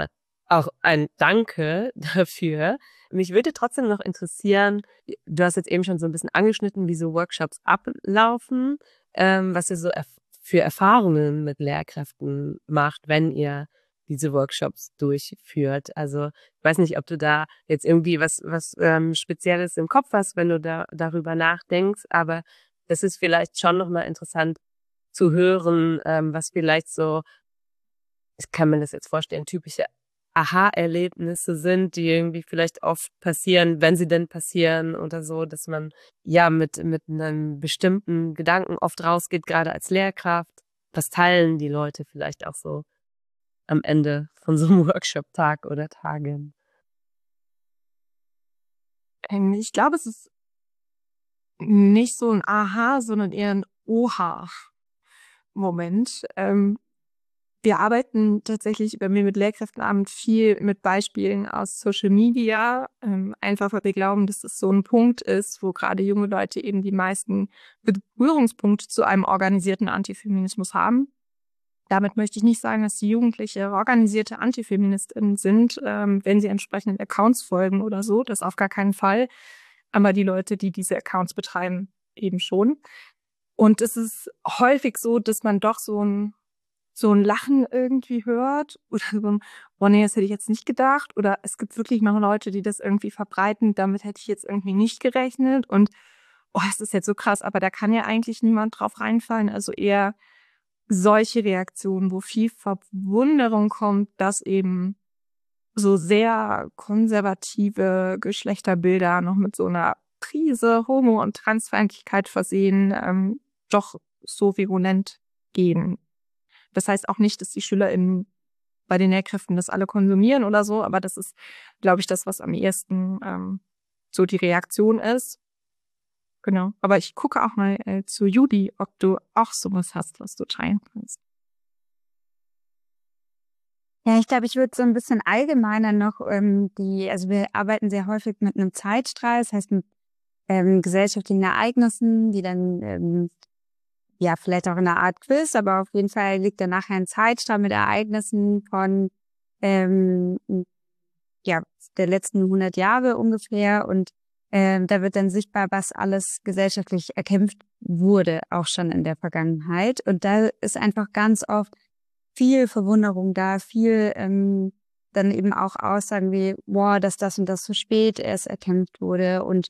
auch ein Danke dafür. Mich würde trotzdem noch interessieren, du hast jetzt eben schon so ein bisschen angeschnitten, wie so Workshops ablaufen, was ihr so für Erfahrungen mit Lehrkräften macht, wenn ihr diese Workshops durchführt. Also ich weiß nicht, ob du da jetzt irgendwie was Spezielles im Kopf hast, wenn du darüber nachdenkst, aber das ist vielleicht schon nochmal interessant zu hören, was vielleicht so, ich kann mir das jetzt vorstellen, typische Aha-Erlebnisse sind, die irgendwie vielleicht oft passieren, wenn sie denn passieren oder so, dass man ja mit einem bestimmten Gedanken oft rausgeht, gerade als Lehrkraft. Was teilen die Leute vielleicht auch so am Ende von so einem Workshop-Tag oder Tagen? Ich glaube, es ist nicht so ein Aha, sondern eher ein Oha-Moment. Wir arbeiten tatsächlich bei mir mit Lehrkräftenabend viel mit Beispielen aus Social Media, einfach weil wir glauben, dass es so ein Punkt ist, wo gerade junge Leute eben die meisten Berührungspunkte zu einem organisierten Antifeminismus haben. Damit möchte ich nicht sagen, dass die Jugendliche organisierte Antifeministinnen sind, wenn sie entsprechenden Accounts folgen oder so. Das auf gar keinen Fall. Aber die Leute, die diese Accounts betreiben, eben schon. Und es ist häufig so, dass man doch so ein Lachen irgendwie hört oder so ein, boah, nee, das hätte ich jetzt nicht gedacht. Oder es gibt wirklich mal Leute, die das irgendwie verbreiten, damit hätte ich jetzt irgendwie nicht gerechnet. Und oh, das ist jetzt so krass, aber da kann ja eigentlich niemand drauf reinfallen. Also eher solche Reaktionen, wo viel Verwunderung kommt, dass eben so sehr konservative Geschlechterbilder noch mit so einer Prise Homo- und Transfeindlichkeit versehen, doch so virulent gehen. Das heißt auch nicht, dass die SchülerInnen bei den Lehrkräften das alle konsumieren oder so, aber das ist, glaube ich, das, was am ehesten so die Reaktion ist. Genau. Aber ich gucke auch mal zu Judy, ob du auch sowas hast, was du teilen kannst. Ja, ich glaube, ich würde so ein bisschen allgemeiner noch also wir arbeiten sehr häufig mit einem Zeitstrahl, das heißt mit gesellschaftlichen Ereignissen, die dann ja vielleicht auch in einer Art Quiz, aber auf jeden Fall liegt da nachher ein Zeitstrahl mit Ereignissen von ähm, ja der letzten 100 Jahre ungefähr und da wird dann sichtbar, was alles gesellschaftlich erkämpft wurde, auch schon in der Vergangenheit. Und da ist einfach ganz oft viel Verwunderung da, viel dann eben auch Aussagen wie, boah, dass das und das so spät erst erkämpft wurde und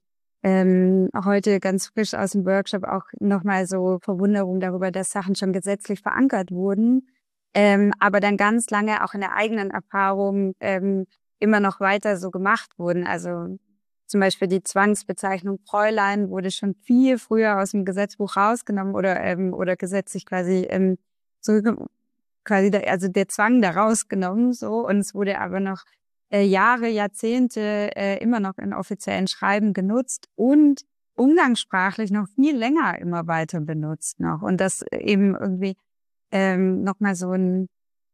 heute ganz frisch aus dem Workshop auch nochmal so Verwunderung darüber, dass Sachen schon gesetzlich verankert wurden, aber dann ganz lange auch in der eigenen Erfahrung immer noch weiter so gemacht wurden. Also zum Beispiel die Zwangsbezeichnung Fräulein wurde schon viel früher aus dem Gesetzbuch rausgenommen oder gesetzlich quasi zurück, also der Zwang da rausgenommen, so. Und es wurde aber noch Jahre, Jahrzehnte immer noch in offiziellen Schreiben genutzt und umgangssprachlich noch viel länger immer weiter benutzt noch. Und das eben irgendwie nochmal so ein,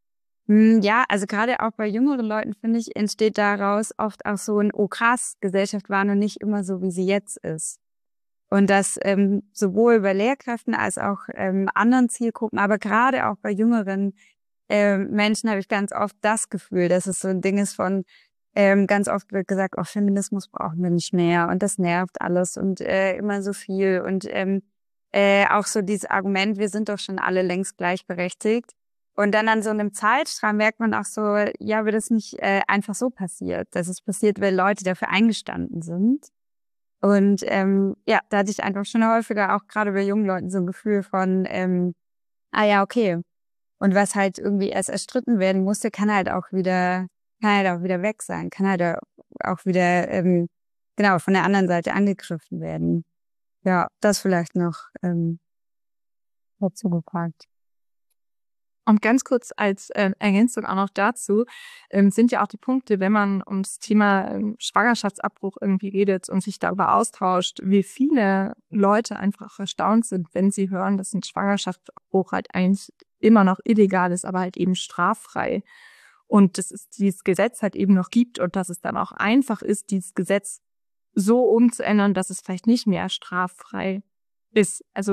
ja, also gerade auch bei jüngeren Leuten, finde ich, entsteht daraus oft auch so ein, oh krass, Gesellschaft war noch nicht immer so, wie sie jetzt ist. Und das sowohl bei Lehrkräften als auch anderen Zielgruppen, aber gerade auch bei jüngeren Menschen habe ich ganz oft das Gefühl, dass es so ein Ding ist von, ganz oft wird gesagt, oh, Feminismus brauchen wir nicht mehr und das nervt alles und immer so viel und auch so dieses Argument, wir sind doch schon alle längst gleichberechtigt. Und dann an so einem Zeitstrahl merkt man auch so, ja, wird das nicht einfach so passiert. Das ist passiert, weil Leute dafür eingestanden sind. Und ja, da hatte ich einfach schon häufiger auch gerade bei jungen Leuten so ein Gefühl von, ah ja, okay. Und was halt irgendwie erst erstritten werden musste, kann halt auch wieder weg sein, kann halt auch wieder genau von der anderen Seite angegriffen werden. Ja, das vielleicht noch dazu gepackt. Und ganz kurz als Ergänzung auch noch dazu, sind ja auch die Punkte, wenn man ums Thema Schwangerschaftsabbruch irgendwie redet und sich darüber austauscht, wie viele Leute einfach erstaunt sind, wenn sie hören, dass ein Schwangerschaftsabbruch halt eigentlich immer noch illegal ist, aber halt eben straffrei. Und dass es dieses Gesetz halt eben noch gibt und dass es dann auch einfach ist, dieses Gesetz so umzuändern, dass es vielleicht nicht mehr straffrei ist. Also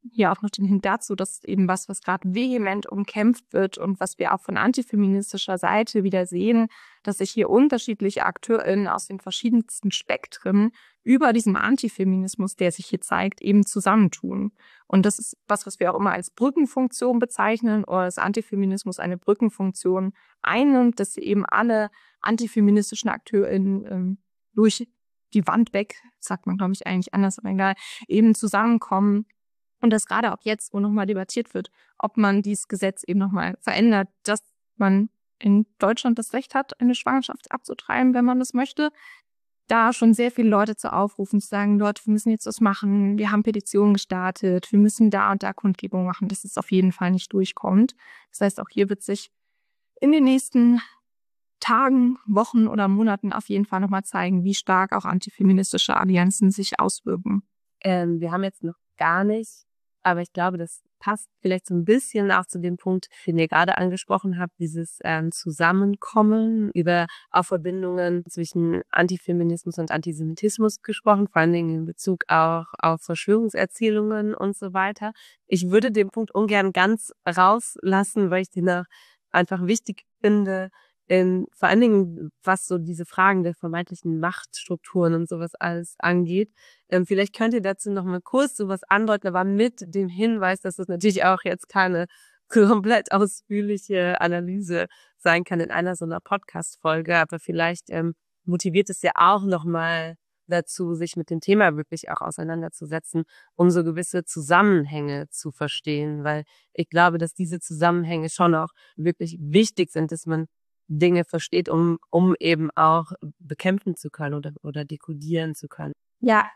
hier auch noch den Hint dazu, dass eben was gerade vehement umkämpft wird und was wir auch von antifeministischer Seite wieder sehen, dass sich hier unterschiedliche AkteurInnen aus den verschiedensten Spektren über diesem Antifeminismus, der sich hier zeigt, eben zusammentun. Und das ist was wir auch immer als Brückenfunktion bezeichnen oder dass Antifeminismus eine Brückenfunktion einnimmt, dass eben alle antifeministischen AkteurInnen durch die Wand weg, sagt man, glaube ich, eigentlich anders, aber egal, eben zusammenkommen. Und das gerade auch jetzt, wo nochmal debattiert wird, ob man dieses Gesetz eben nochmal verändert, dass man in Deutschland das Recht hat, eine Schwangerschaft abzutreiben, wenn man das möchte, da schon sehr viele Leute zu aufrufen, zu sagen, Leute, wir müssen jetzt was machen, wir haben Petitionen gestartet, wir müssen da und da Kundgebung machen, dass es auf jeden Fall nicht durchkommt. Das heißt, auch hier wird sich in den nächsten Tagen, Wochen oder Monaten auf jeden Fall nochmal zeigen, wie stark auch antifeministische Allianzen sich auswirken. Wir haben jetzt noch gar nicht, aber ich glaube, das passt vielleicht so ein bisschen auch zu dem Punkt, den ihr gerade angesprochen habt, dieses Zusammenkommen, über auch Verbindungen zwischen Antifeminismus und Antisemitismus gesprochen, vor allen Dingen in Bezug auch auf Verschwörungserzählungen und so weiter. Ich würde den Punkt ungern ganz rauslassen, weil ich den auch einfach wichtig finde, vor allen Dingen, was so diese Fragen der vermeintlichen Machtstrukturen und sowas alles angeht. Vielleicht könnt ihr dazu noch mal kurz sowas andeuten, aber mit dem Hinweis, dass das natürlich auch jetzt keine komplett ausführliche Analyse sein kann in einer so einer Podcast-Folge, aber vielleicht motiviert es ja auch noch mal dazu, sich mit dem Thema wirklich auch auseinanderzusetzen, um so gewisse Zusammenhänge zu verstehen, weil ich glaube, dass diese Zusammenhänge schon auch wirklich wichtig sind, dass man Dinge versteht, um eben auch bekämpfen zu können oder dekodieren zu können. Ja,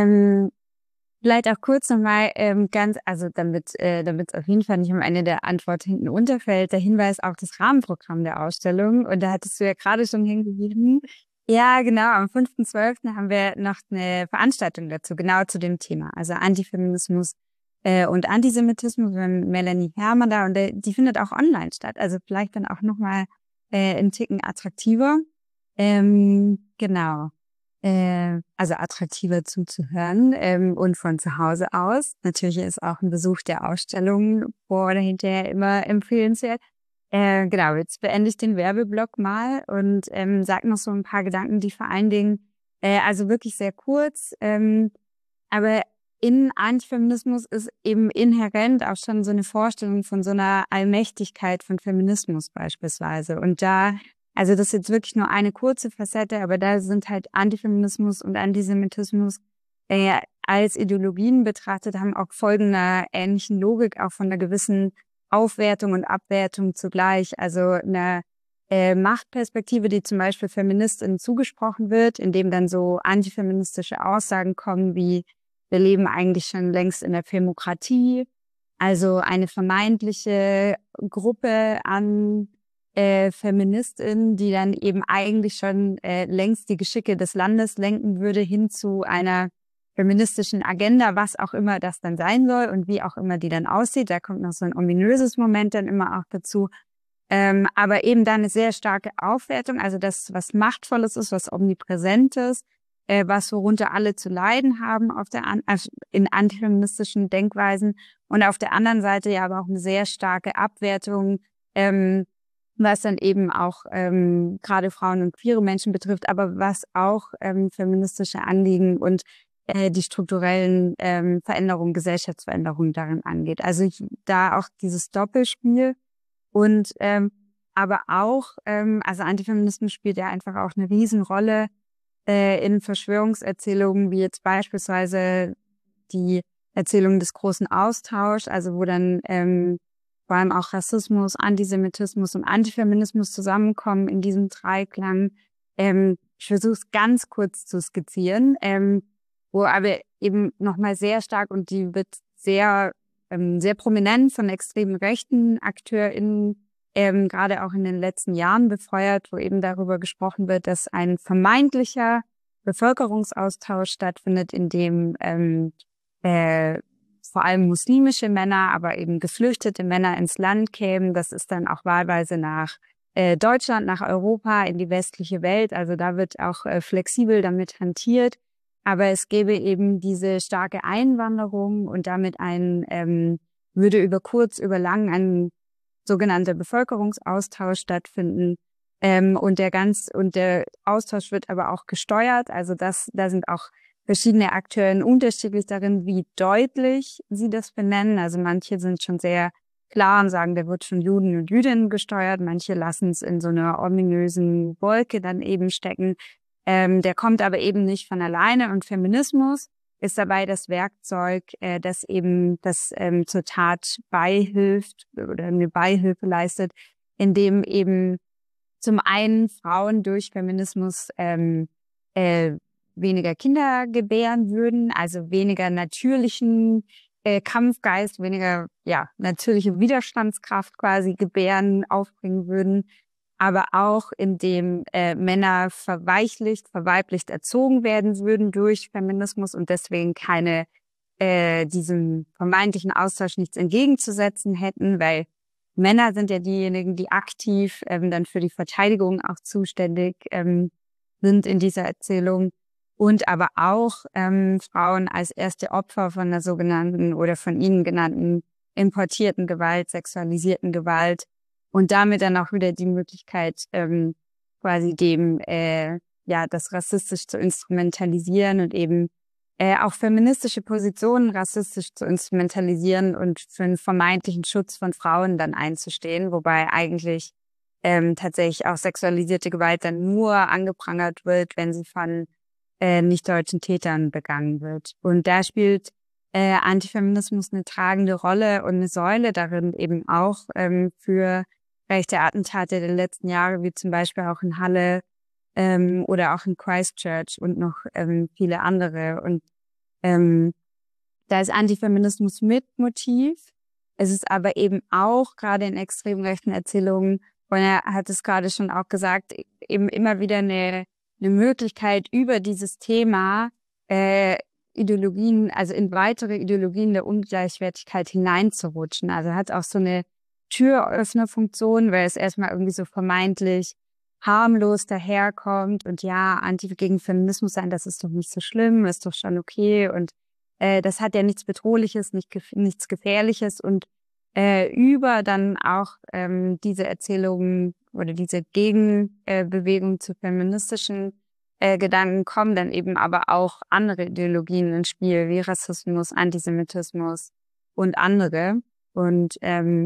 vielleicht auch kurz nochmal damit es auf jeden Fall nicht am Ende der Antwort hinten unterfällt, der Hinweis auf das Rahmenprogramm der Ausstellung. Und da hattest du ja gerade schon hingewiesen. Ja, genau, am 5.12. haben wir noch eine Veranstaltung dazu, genau zu dem Thema. Also Antifeminismus und Antisemitismus mit Melanie Herrmann da. Und die findet auch online statt. Also vielleicht dann auch nochmal einen Ticken attraktiver. Genau. Also attraktiver zuzuhören und von zu Hause aus. Natürlich ist auch ein Besuch der Ausstellung vor oder hinterher immer empfehlenswert. Genau, jetzt beende ich den Werbeblock mal und sage noch so ein paar Gedanken, die vor allen Dingen, also wirklich sehr kurz, aber in Antifeminismus ist eben inhärent auch schon so eine Vorstellung von so einer Allmächtigkeit von Feminismus beispielsweise. Und also das ist jetzt wirklich nur eine kurze Facette, aber da sind halt Antifeminismus und Antisemitismus als Ideologien betrachtet, haben auch Folgen einer ähnlichen Logik, auch von einer gewissen Aufwertung und Abwertung zugleich. Also eine Machtperspektive, die zum Beispiel Feministinnen zugesprochen wird, indem dann so antifeministische Aussagen kommen wie, wir leben eigentlich schon längst in der Femokratie, also eine vermeintliche Gruppe an Feministinnen, die dann eben eigentlich schon längst die Geschicke des Landes lenken würde hin zu einer feministischen Agenda, was auch immer das dann sein soll und wie auch immer die dann aussieht. Da kommt noch so ein ominöses Moment dann immer auch dazu. Aber eben dann eine sehr starke Aufwertung, also das, was Machtvolles ist, was Omnipräsentes, was worunter alle zu leiden haben also in antifeministischen Denkweisen und auf der anderen Seite ja aber auch eine sehr starke Abwertung, was dann eben auch gerade Frauen und queere Menschen betrifft, aber was auch feministische Anliegen und die strukturellen Veränderungen, Gesellschaftsveränderungen darin angeht. Also da auch dieses Doppelspiel und aber auch, also Antifeminismus spielt ja einfach auch eine Riesenrolle in Verschwörungserzählungen, wie jetzt beispielsweise die Erzählung des großen Austauschs, also wo dann vor allem auch Rassismus, Antisemitismus und Antifeminismus zusammenkommen in diesem Dreiklang. Ich versuche es ganz kurz zu skizzieren, wo aber eben nochmal sehr stark und die wird sehr prominent von extremen rechten AkteurInnen gerade auch in den letzten Jahren befeuert, wo eben darüber gesprochen wird, dass ein vermeintlicher Bevölkerungsaustausch stattfindet, in dem vor allem muslimische Männer, aber eben geflüchtete Männer ins Land kämen. Das ist dann auch wahlweise nach Deutschland, nach Europa, in die westliche Welt. Also da wird auch flexibel damit hantiert. Aber es gäbe eben diese starke Einwanderung und damit würde über kurz, über lang ein sogenannter Bevölkerungsaustausch stattfinden. Und der Austausch wird aber auch gesteuert. Also da sind auch verschiedene Akteure unterschiedlich darin, wie deutlich sie das benennen. Also manche sind schon sehr klar und sagen, der wird schon Juden und Jüdinnen gesteuert. Manche lassen es in so einer ominösen Wolke dann eben stecken. Der kommt aber eben nicht von alleine, und Feminismus ist dabei das Werkzeug, das zur Tat beihilft oder eine Beihilfe leistet, indem eben zum einen Frauen durch Feminismus weniger Kinder gebären würden, also weniger natürlichen Kampfgeist, weniger natürliche Widerstandskraft quasi gebären, aufbringen würden, aber auch indem Männer verweiblicht erzogen werden würden durch Feminismus und deswegen diesem vermeintlichen Austausch nichts entgegenzusetzen hätten, weil Männer sind ja diejenigen, die aktiv dann für die Verteidigung auch zuständig sind in dieser Erzählung, und aber auch Frauen als erste Opfer von der sogenannten oder von ihnen genannten importierten Gewalt, sexualisierten Gewalt, und damit dann auch wieder die Möglichkeit, quasi das rassistisch zu instrumentalisieren und eben auch feministische Positionen rassistisch zu instrumentalisieren und für einen vermeintlichen Schutz von Frauen dann einzustehen, wobei eigentlich tatsächlich auch sexualisierte Gewalt dann nur angeprangert wird, wenn sie von nicht-deutschen Tätern begangen wird. Und da spielt Antifeminismus eine tragende Rolle und eine Säule darin eben auch für rechte Attentate der letzten Jahre, wie zum Beispiel auch in Halle oder auch in Christchurch und noch viele andere. Und da ist Antifeminismus mit Motiv. Es ist aber eben auch gerade in extrem rechten Erzählungen, und er hat es gerade schon auch gesagt, eben immer wieder eine Möglichkeit, über dieses Thema Ideologien, also in weitere Ideologien der Ungleichwertigkeit hineinzurutschen. Also hat auch so eine Türöffnerfunktion, weil es erstmal irgendwie so vermeintlich harmlos daherkommt und gegen Feminismus sein, das ist doch nicht so schlimm, ist doch schon okay, und das hat ja nichts Bedrohliches, nichts Gefährliches, und über dann auch diese Erzählungen oder diese Gegenbewegung zu feministischen Gedanken kommen dann eben aber auch andere Ideologien ins Spiel, wie Rassismus, Antisemitismus und andere. Und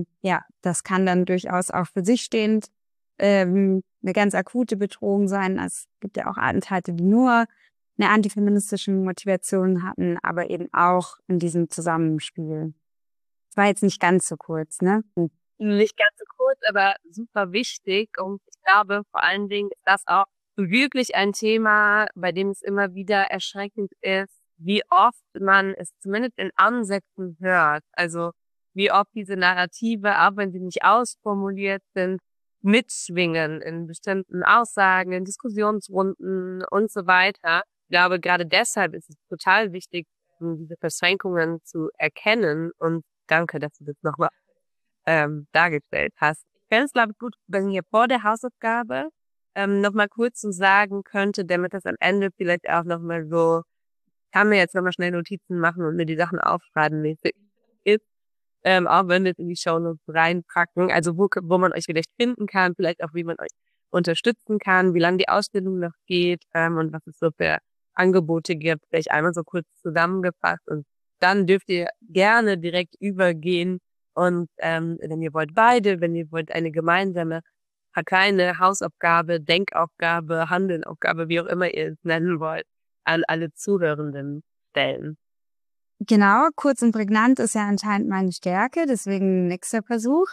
das kann dann durchaus auch für sich stehend eine ganz akute Bedrohung sein. Es gibt ja auch Attentate, die nur eine antifeministische Motivation hatten, aber eben auch in diesem Zusammenspiel. Das war jetzt nicht ganz so kurz, ne? Nicht ganz so kurz, aber super wichtig. Und ich glaube, vor allen Dingen ist das auch wirklich ein Thema, bei dem es immer wieder erschreckend ist, wie oft man es zumindest in Ansätzen hört. Also wie oft diese Narrative, auch wenn sie nicht ausformuliert sind, mitschwingen in bestimmten Aussagen, in Diskussionsrunden und so weiter. Ich glaube, gerade deshalb ist es total wichtig, diese Verschränkungen zu erkennen. Und danke, dass du das nochmal dargestellt hast. Ich fände es, glaube ich, gut, wenn ihr vor der Hausaufgabe nochmal kurz so sagen könnte, damit das am Ende vielleicht auch nochmal so, kann mir jetzt nochmal schnell Notizen machen und mir die Sachen aufschreiben, mäßig ist, auch wenn wir es in die Shownotes reinpacken, also wo man euch vielleicht finden kann, vielleicht auch wie man euch unterstützen kann, wie lange die Ausbildung noch geht und was es so für Angebote gibt, vielleicht einmal so kurz zusammengefasst, und dann dürft ihr gerne direkt übergehen und wenn ihr wollt wenn ihr wollt eine gemeinsame kleine Hausaufgabe, Denkaufgabe, Handelaufgabe, wie auch immer ihr es nennen wollt, an alle Zuhörenden stellen. Genau, kurz und prägnant ist ja anscheinend meine Stärke, deswegen nächster Versuch.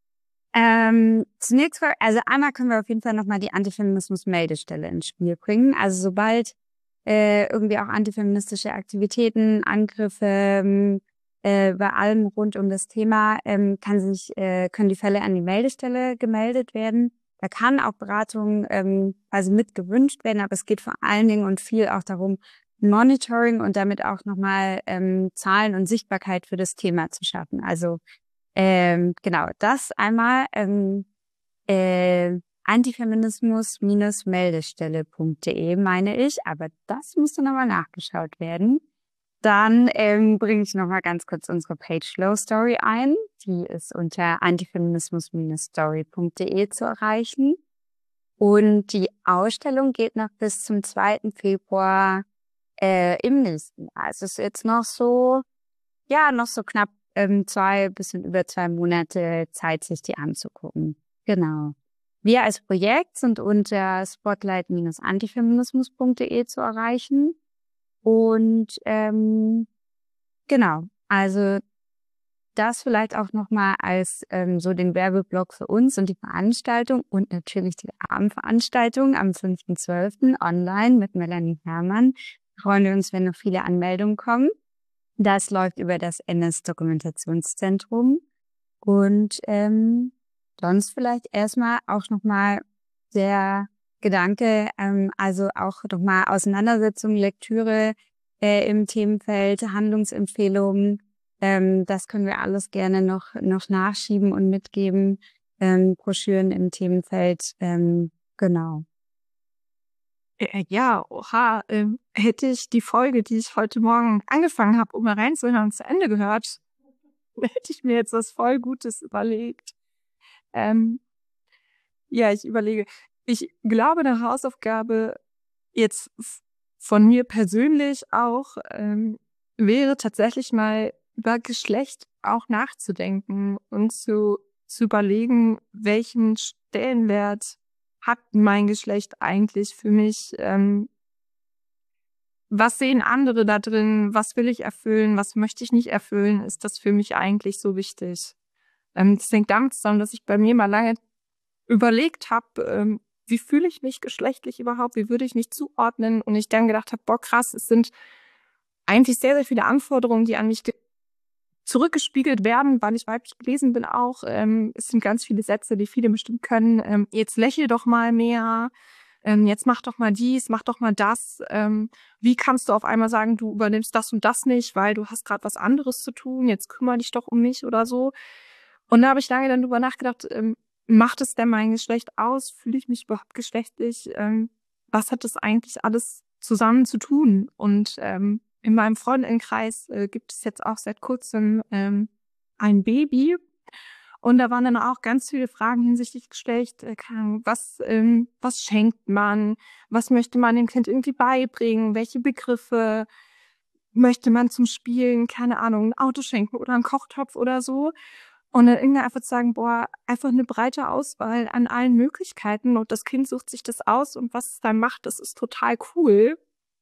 Zunächst, also einmal können wir auf jeden Fall nochmal die Antifeminismus-Meldestelle ins Spiel bringen. Also sobald irgendwie auch antifeministische Aktivitäten, Angriffe, bei allem rund um das Thema können die Fälle an die Meldestelle gemeldet werden. Da kann auch Beratung also mit gewünscht werden, aber es geht vor allen Dingen und viel auch darum, Monitoring und damit auch nochmal Zahlen und Sichtbarkeit für das Thema zu schaffen. Also genau, das einmal. antifeminismus-meldestelle.de, meine ich, aber das muss dann aber nachgeschaut werden. Dann bringe ich nochmal ganz kurz unsere Page Flow Story ein. Die ist unter antifeminismus-story.de zu erreichen. Und die Ausstellung geht noch bis zum 2. Februar im nächsten Jahr. Also es ist jetzt noch so knapp 2 Monate Zeit, sich die anzugucken. Genau. Wir als Projekt sind unter spotlight-antifeminismus.de zu erreichen. Und genau, also das vielleicht auch nochmal als so den Werbeblock für uns und die Veranstaltung und natürlich die Abendveranstaltung am 5.12. online mit Melanie Herrmann. Freuen wir uns, wenn noch viele Anmeldungen kommen. Das läuft über das NS-Dokumentationszentrum. Und sonst vielleicht erstmal auch nochmal der Gedanke, also auch nochmal Auseinandersetzung, Lektüre im Themenfeld, Handlungsempfehlungen. Das können wir alles gerne noch nachschieben und mitgeben. Broschüren im Themenfeld, genau. Ja, oha, hätte ich die Folge, die ich heute Morgen angefangen habe, um mal reinzuhören, zu Ende gehört, hätte ich mir jetzt was voll Gutes überlegt. Ja, ich überlege. Ich glaube, eine Hausaufgabe jetzt von mir persönlich auch wäre tatsächlich mal über Geschlecht auch nachzudenken und zu überlegen, welchen Stellenwert hat mein Geschlecht eigentlich für mich? Was sehen andere da drin? Was will ich erfüllen? Was möchte ich nicht erfüllen? Ist das für mich eigentlich so wichtig? Das hängt damit zusammen, dass ich bei mir mal lange überlegt habe, wie fühle ich mich geschlechtlich überhaupt? Wie würde ich mich zuordnen? Und ich dann gedacht habe, boah, krass, es sind eigentlich sehr, sehr viele Anforderungen, die an mich zurückgespiegelt werden, weil ich weiblich gelesen bin auch. Es sind ganz viele Sätze, die viele bestimmt können. Jetzt lächel doch mal mehr. Jetzt mach doch mal dies, mach doch mal das. Wie kannst du auf einmal sagen, du übernimmst das und das nicht, weil du hast gerade was anderes zu tun. Jetzt kümmere dich doch um mich oder so. Und da habe ich lange dann drüber nachgedacht, macht es denn mein Geschlecht aus? Fühle ich mich überhaupt geschlechtlich? Was hat das eigentlich alles zusammen zu tun? Und in meinem Freundinnenkreis gibt es jetzt auch seit kurzem ein Baby. Und da waren dann auch ganz viele Fragen hinsichtlich Geschlecht. Was schenkt man? Was möchte man dem Kind irgendwie beibringen? Welche Begriffe möchte man zum Spielen? Keine Ahnung, ein Auto schenken oder einen Kochtopf oder so. Und dann irgendwie einfach sagen, boah, einfach eine breite Auswahl an allen Möglichkeiten und das Kind sucht sich das aus und was es dann macht, das ist total cool.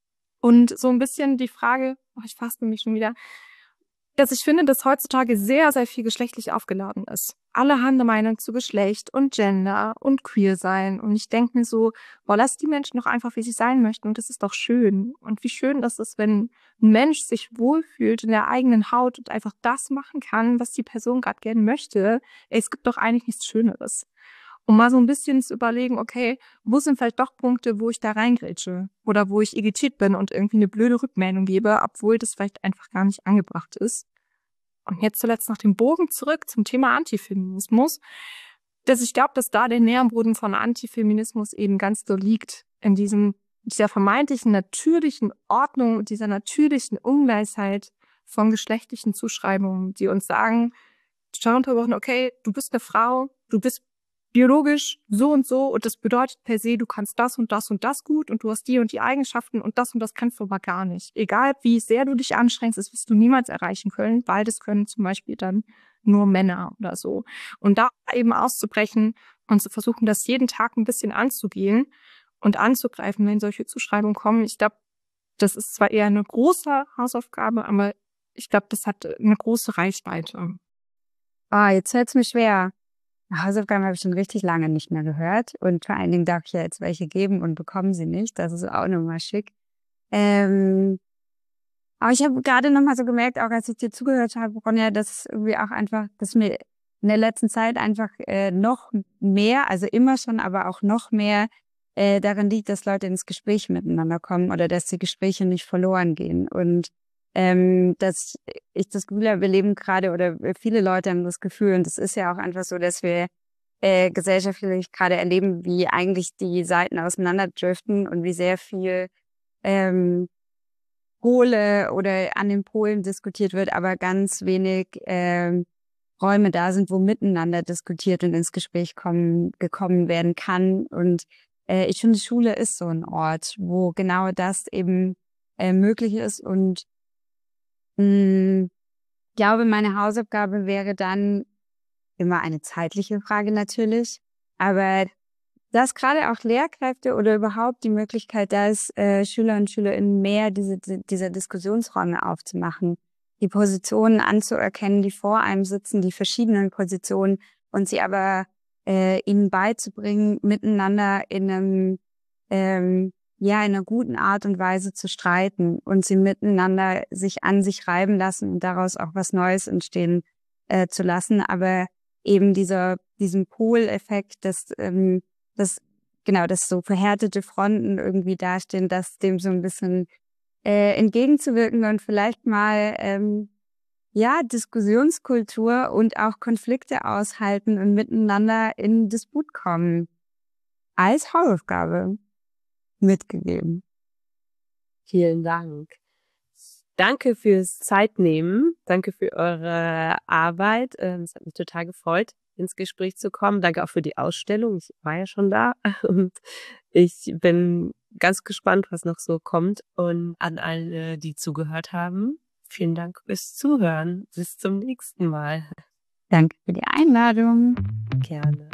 Und so ein bisschen die Frage, ich fasse mich schon wieder, dass ich finde, dass heutzutage sehr, sehr viel geschlechtlich aufgeladen ist. Alle haben eine Meinung zu Geschlecht und Gender und Queer sein. Und ich denke mir so, boah, lass die Menschen doch einfach, wie sie sein möchten. Und das ist doch schön. Und wie schön das ist, wenn ein Mensch sich wohlfühlt in der eigenen Haut und einfach das machen kann, was die Person gerade gerne möchte. Ey, es gibt doch eigentlich nichts Schöneres. Um mal so ein bisschen zu überlegen, okay, wo sind vielleicht doch Punkte, wo ich da reingrätsche oder wo ich irritiert bin und irgendwie eine blöde Rückmeldung gebe, obwohl das vielleicht einfach gar nicht angebracht ist. Und jetzt zuletzt noch den Bogen zurück zum Thema Antifeminismus, dass ich glaube, dass da der Nährboden von Antifeminismus eben ganz so liegt, in dieser vermeintlichen natürlichen Ordnung, dieser natürlichen Ungleichheit von geschlechtlichen Zuschreibungen, die uns sagen, schau unter Wochen, okay, du bist eine Frau, du bist biologisch so und das bedeutet per se, du kannst das und das und das gut und du hast die und die Eigenschaften und das kannst du aber gar nicht. Egal wie sehr du dich anstrengst, das wirst du niemals erreichen können, weil das können zum Beispiel dann nur Männer oder so. Und da eben auszubrechen und zu versuchen, das jeden Tag ein bisschen anzugehen und anzugreifen, wenn solche Zuschreibungen kommen. Ich glaube, das ist zwar eher eine große Hausaufgabe, aber ich glaube, das hat eine große Reichweite. Jetzt fällt's mir schwer. Hausaufgaben habe ich schon richtig lange nicht mehr gehört. Und vor allen Dingen darf ich ja jetzt welche geben und bekommen sie nicht. Das ist auch nochmal schick. Aber ich habe gerade nochmal so gemerkt, auch als ich dir zugehört habe, Ronja, dass irgendwie auch einfach, dass mir in der letzten Zeit einfach noch mehr, also immer schon, aber auch noch mehr daran liegt, dass Leute ins Gespräch miteinander kommen oder dass die Gespräche nicht verloren gehen. Und dass ich das Gefühl habe, wir leben gerade oder viele Leute haben das Gefühl, und das ist ja auch einfach so, dass wir gesellschaftlich gerade erleben, wie eigentlich die Seiten auseinanderdriften und wie sehr viel Pole oder an den Polen diskutiert wird, aber ganz wenig Räume da sind, wo miteinander diskutiert und ins Gespräch gekommen werden kann. Und ich finde, Schule ist so ein Ort, wo genau das eben möglich ist. Und ich glaube, meine Hausaufgabe wäre dann immer eine zeitliche Frage natürlich, aber dass gerade auch Lehrkräfte oder überhaupt die Möglichkeit da ist, Schüler und Schülerinnen mehr dieser Diskussionsräume aufzumachen, die Positionen anzuerkennen, die vor einem sitzen, die verschiedenen Positionen, und sie aber ihnen beizubringen, miteinander in einer guten Art und Weise zu streiten und sie miteinander sich an sich reiben lassen und daraus auch was Neues entstehen zu lassen, aber eben diesen Poleffekt, dass so verhärtete Fronten irgendwie dastehen, dass dem so ein bisschen entgegenzuwirken und vielleicht mal Diskussionskultur und auch Konflikte aushalten und miteinander in Disput kommen. Als Hausaufgabe mitgegeben. Vielen Dank. Danke fürs Zeitnehmen. Danke für eure Arbeit. Es hat mich total gefreut, ins Gespräch zu kommen. Danke auch für die Ausstellung. Ich war ja schon da und ich bin ganz gespannt, was noch so kommt. Und an alle, die zugehört haben, vielen Dank fürs Zuhören. Bis zum nächsten Mal. Danke für die Einladung. Gerne.